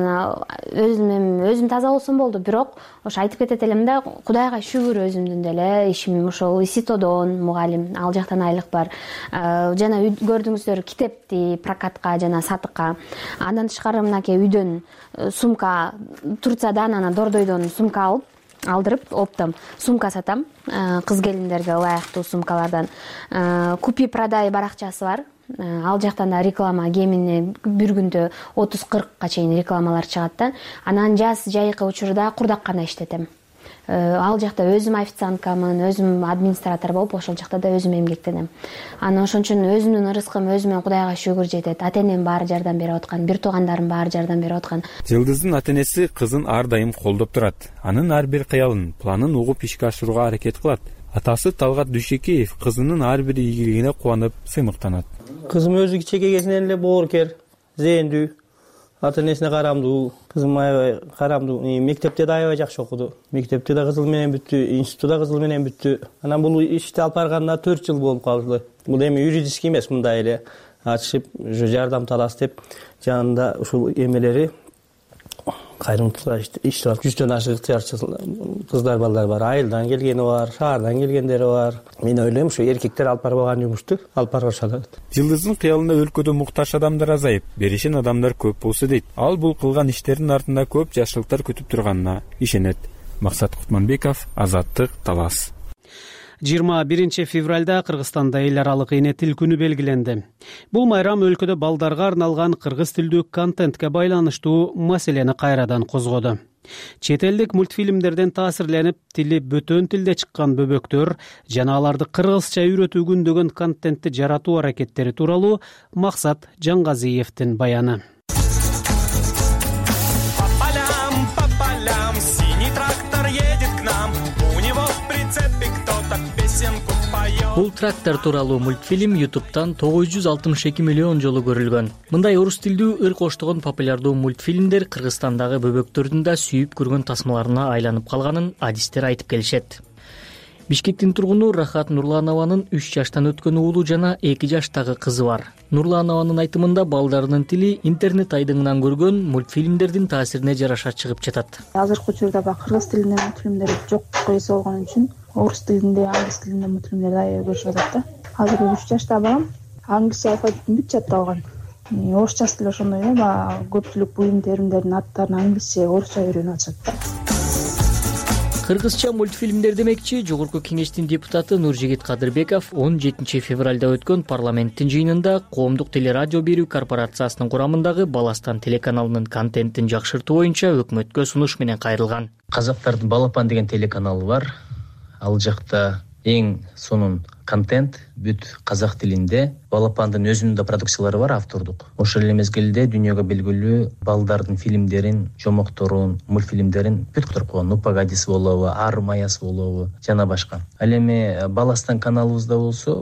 өзүм өзүм таза болсом болду, бирок ошо айтып кетет элем да, Кудайга шүгүр өзүмдүн деле ишим ошол ИСИТОдон мугалим, ал жактан айлык бар. Жана көрдүңүздөр китепти прокатка жана сатыкка. Андан тышкары мынакей үйдөн сумка, Турциядан анан Дордойдон сумка алып алдырып оптом сумка сатам, кыз келиндерге ылайыктуу сумкалардан. Купи продай баракчасы бар. Ал жактан да реклама кемине бир күндө отуз кыркка чейин рекламалар чыгат да. Анан жаз жайкы учурда курдаккана иштетем. Ал жакта өзүм официанткамын, өзүм администратор болуп, ошол жакта да өзүм эмгектенем. Анан ошон үчүн өзүмдүн ырыскым өзүмө Кудайга шүгүр жетет. Ата-энем баары жардам берип аткан, бир туугандарым баары жардам берип аткан. Жылдыздын ата-энеси кызын ар дайым колдоп турат. Анын ар бир кыялын, планын угуп ишке ашырууга аракет кылат. Атасы Талгат Дүйшекеев кызынын ар бир ийгилигине кубанып, сыймыктанат. Кызым өзү кичине кезинен эле боорукер, зээндүү, ата-энесине карамдуу. Кызым аябай карамдуу. Мектепте да аябай жакшы окуду. Мектепте да кызыл менен бүттү, институтта да кызыл менен бүттү. Анан бул ишти алып барганына төрт жыл болуп калды. Бул эми юридический эмес, мындай эле ачышып, жардам талас деп жанында ушул эмелери кайрымдуулук иштеп атат. жүздөн ашык ыктыярчы кыздар балдар бар. Айылдан келгени бар, шаардан келгендери бар. Мен ойлойм, ушу эркектер алып барбаган жумушту алып барышат. Жылдыздын кыялында өлкөдө муктаж адамдар азайып, беришен адамдар көп болсо дейт. Ал бул кылган иштердин артында көп жакшылыктар күтүп турганына ишенет. Максат Кутманбеков, Азаттык, Талас. жыйырма биринчи февралда Кыргызстанда эл аралык эне тил күнү белгиленди. Бул майрам өлкөдө балдарга арналган кыргыз тилдүү контентке байланыштуу маселени кайрадан козгоду. Чет элдик мультфильмдерден таасирленип, тили бөтөн тилде чыккан бөбөктөр жана аларды кыргызча үйрөтүү күндөгөн контентти жаратуу аракеттери тууралуу Максат Жангазиевдин баяны. бул трактор тууралуу мультфильм ютубтан тогуз жүз алтымыш эки миллион жолу көрүлгөн. Мындай орус тилдүү ыр коштогон популярдуу мультфильмдер Кыргызстандагы бөбөктөрдүн да сүйүп көргөн тасмаларына айланып калганын адистер айтып келишет. Бишкектин тургуну Рахат Нурланованын үч жаштан өткөн уулу жана эки жаштагы кызы бар. Нурланованын айтымында балдарынын тили интернет айдыңынан көргөн мультфильмдердин таасирине жараша чыгып жатат. Азыркы учурда баягы кыргыз тилинде мультфильмдер жок эсе болгон үчүн орус тилинде, англис тилинде мультфильмдерди аябай көрүшүп атат да. Азыр үч жашта балам англисче алфавиттин бүт жатталган. Орусчасы деле ошондой эле, баягы көпчүлүк буюм теримдердин аттарын англисче, орусча үйрөнүп атышат да. Кыргызча мультфильмдер демекчи Жогорку Кеңештин депутаты Нуржигит Кадырбеков он жетинчи февралда өткөн парламенттин жыйынында Коомдук телерадио берүү корпорациясынын курамындагы Баластан телеканалынын контентин жакшыртуу боюнча өкмөткө сунуш менен кайрылган. Казактардын Балапан деген телеканалы бар. Ал жакта эң сонун контент бүт казак тилинде. Балапандын өзүнүн да продукциялары бар, автордук. Ошол эле мезгилде дүйнөгө белгилүү балдардын фильмдерин, жомокторун, мультфильмдерин бүт катар койгон. Ну погодис болобу, Арым Аяс болобу, жана башка. Ал эми Баластан каналыбызда болсо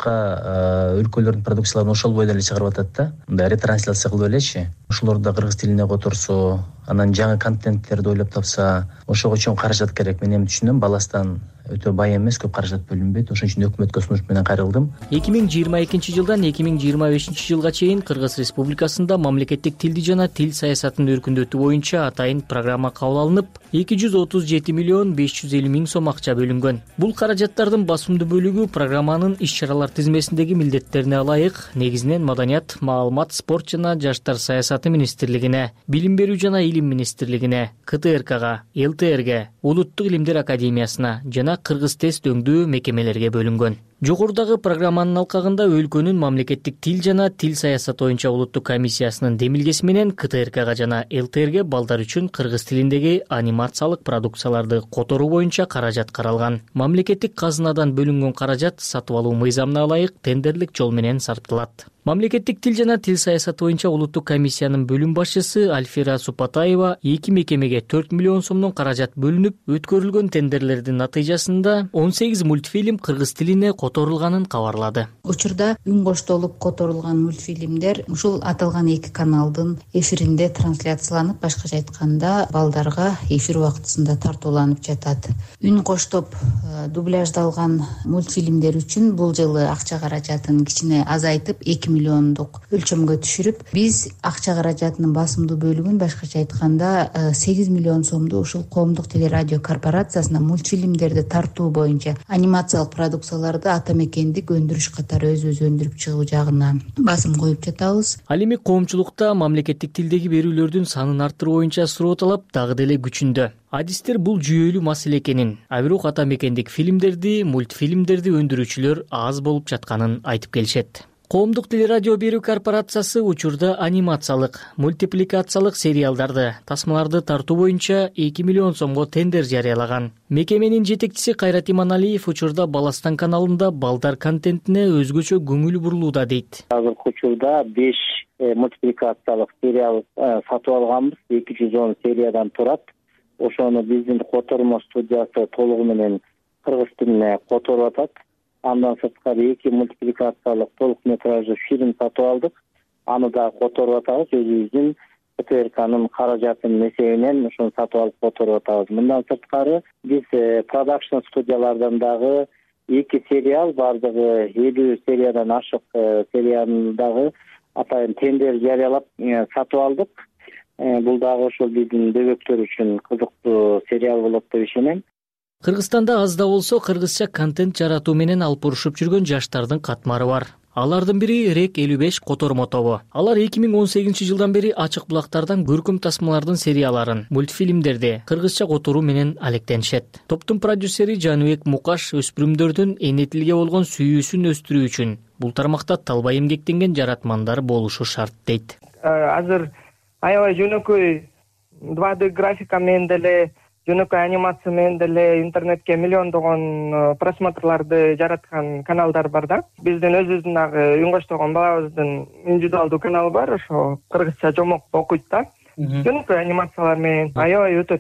башка өлкөлөрдүн продукцияларын ошол бойдон эле чыгарып атат да. Мындай ретрансляция кылып элечи. Ошолорду да кыргыз тилине которсо, анан жаңы контенттерди ойлоп тапса, ошого чоң каражат керек. Мен эми түшүнөм, Баластан өтө бай эмес, көп каражат бөлүнбөйт. Ошон үчүн өкмөткө сунуш менен кайрылдым. эки миң жыйырма экинчи жылдан эки миң жыйырма бешинчи жылга чейин Кыргыз Республикасында мамлекеттик тилди жана тил саясатын өркүндөтүү боюнча атайын программа кабыл алынып, эки жүз отуз жети миллион беш жүз элүү миң сом акча бөлүнгөн. Бул каражаттардын басымдуу бөлүгү программанын иш-чаралар тизмесиндеги милдеттерине ылайык негизинен Маданият, маалымат, спорт жана жаштар саясаты министрлигине, Билим берүү жана илим министрлигине, К Т Р Кга, Л Т Рге, Улуттук илимдер академиясына жана Кыргыз тест өңдүү мекемелерге бөлүнгөн. Жогорудагы программанын алкагында өлкөнүн мамлекеттик тил жана тил саясаты боюнча улуттук комиссиясынын демилгеси менен К Т Р Кга жана Л Т Рге балдар үчүн кыргыз тилиндеги анимациялык продукцияларды которуу боюнча каражат каралган. Мамлекеттик казынадан бөлүнгөн каражат сатып алуу мыйзамына ылайык тендерлик жол менен сарпталат. Мамлекеттик тил жана тил саясаты боюнча улуттук комиссиянын бөлүм башчысы Альфира Супатаева эки мекемеге төрт миллион сомдон каражат бөлүнүп, өткөрүлгөн тендерлердин натыйжасында он сегиз мультфильм кыргыз тилине которулганын кабарлады. Учурда үн коштолуп которулган мультфильмдер ушул аталган эки каналдын эфиринде трансляцияланып, башкача айтканда балдарга эфир убактысында тартууланып жатат. Үн коштоп дубляждалган мультфильмдер үчүн бул жылы акча каражатын кичине азайтып эки миллиондук өлчөмгө түшүрүп, биз акча каражатынын басымдуу бөлүгүн башкача айтканда сегиз миллион сомду ушул Коомдук телерадио корпорациясына мультфильмдерди тартуу боюнча анимациялык продукцияларды ата мекендик өндүрүш катары өзүбүз өндүрүп чыгуу жагына басым коюп жатабыз. Ал эми коомчулукта мамлекеттик тилдеги берүүлөрдүн санын арттыруу боюнча суроо талап дагы деле күчүндө. Адистер бул жүйөлүү маселе экенин, а бирок ата мекендик фильмдерди, мультфильмдерди өндүрүүчүлөр аз болуп жатканын айтып келишет. Коомдук телерадио берүү корпорациясы учурда анимациялык, мультипликациялык сериалдарды, тасмаларды тартуу боюнча эки миллион сомго тендер жарыялаган. Мекеменин жетекчиси Кайрат Иманалиев учурда Баластан каналында балдар контентине өзгөчө көңүл бурулууда дейт. Азыркы учурда беш мультипликациялык сериал сатып алганбыз, эки жүз он сериядан турат. Ошону биздин котормо студиясы толугу менен кыргыз тилине которуп атат. Андан сырткары эки мультипликациялык толук метраждуу фильм сатып алдык. Аны да которуп атабыз. Өзүбүздүн К Т Р Кнын каражатынын эсебинен ошону сатып алып которуп атабыз. Мындан сырткары биз продакшн студиялардан дагы эки сериал, бардыгы элүү сериядан ашык серияны дагы атайын тендер жарыялап сатып алдык. Бул дагы ошол биздин бөбөктөр үчүн кызыктуу сериал болот деп ишенем. Кыргызстанда аз да болсо кыргызча контент жаратуу менен алып урушуп жүргөн жаштардын катмары бар. Алардын бири Рек элүү беш Котормо тобу. Алар эки миң он сегизинчи жылдан бери ачык булактардан көркөм тасмалардын серияларын, мультфильмдерди кыргызча которуу менен алектенишет. Топтун продюсери Жаныбек Мукаш өспүрүмдөрдүн эне тилге болгон сүйүүсүн өстүрүү үчүн бул тармакта талбай эмгектенген жаратмандар болушу шарт дейт. Азыр аябай жөнөкөй два дэ графика менен деле, жөнөкөй анимация менен деле интернетке миллиондогон просмотрларды жараткан каналдар бар да. Биздин өзүбүздүн дагы үн коштогон балабыздын индивидуалдуу каналы бар, ошо кыргызча жомок окуйт да. Жөнөкөй анимациялар менен аябай өтөт экен.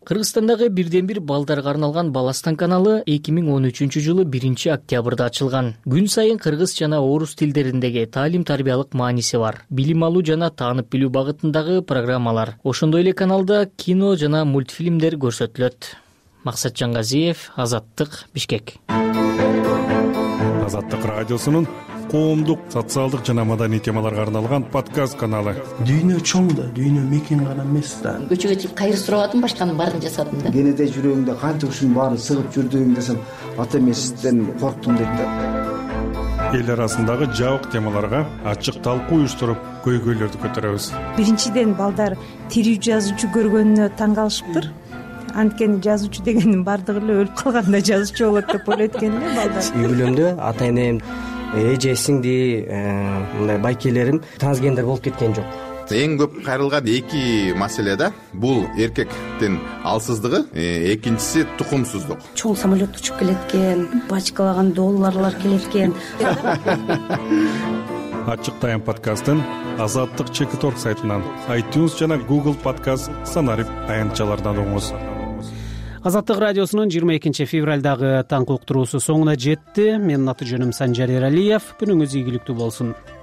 Кыргызстандагы бирден бир балдарга арналган Баластан каналы эки миң он үчүнчү жылы биринчи октябрда ачылган. Күн сайын кыргыз жана орус тилдериндеги таалим тарбиялык мааниси бар, билим алуу жана таанып билүү багытындагы программалар. Ошондой эле каналда кино жана мультфильмдер көрсөтүлөт. Максат Жангазиев, Азаттык, Бишкек. Азаттык радиосунун коомдук, социалдык жана маданий темаларга арналган подкаст каналы. Дүйнө чоң да, дүйнө мекен гана эмес да. Көчөгө чыгып кайыр сурабадым, башканын баарын жасадым да. Кенеде жүрөгүңдө канча ушунун баарын сыгып жүрдүң десем, ата эмесизден корктум дейт да. Эл арасындагы жабык темаларга ачык талкуу уюштуруп, көйгөйлөрдү көтөрөбүз. Биринчиден балдар тирүү жазуучу көргөнүнө таң калышыптыр. Анткени жазуучу дегендин баардыгы эле өлүп калганда жазуучу болот деп ойлойт экен эле балдар. Үй бүлөмдө ата энем, эже, сиңди, мындай байкелерим трансгендер болуп кеткен жок. Эң көп кайрылган эки маселе да. Бул эркектин алсыздыгы, экинчиси тукумсуздук. Чоң самолет учуп келеткен, бачкалаган долларлар келеткен. Ачык тайм подкастын Азаттык чекит точка орг сайтынан, iTunes жана Google подкаст санарип аянтчалардан угуңуз. Азаттык радиосунун жыйырма экинчи февралдагы таң уктуруусу соңуна жетти. Менин аты жөнүм Санжар Эралиев. Күнүңүз ийгиликтүү болсун.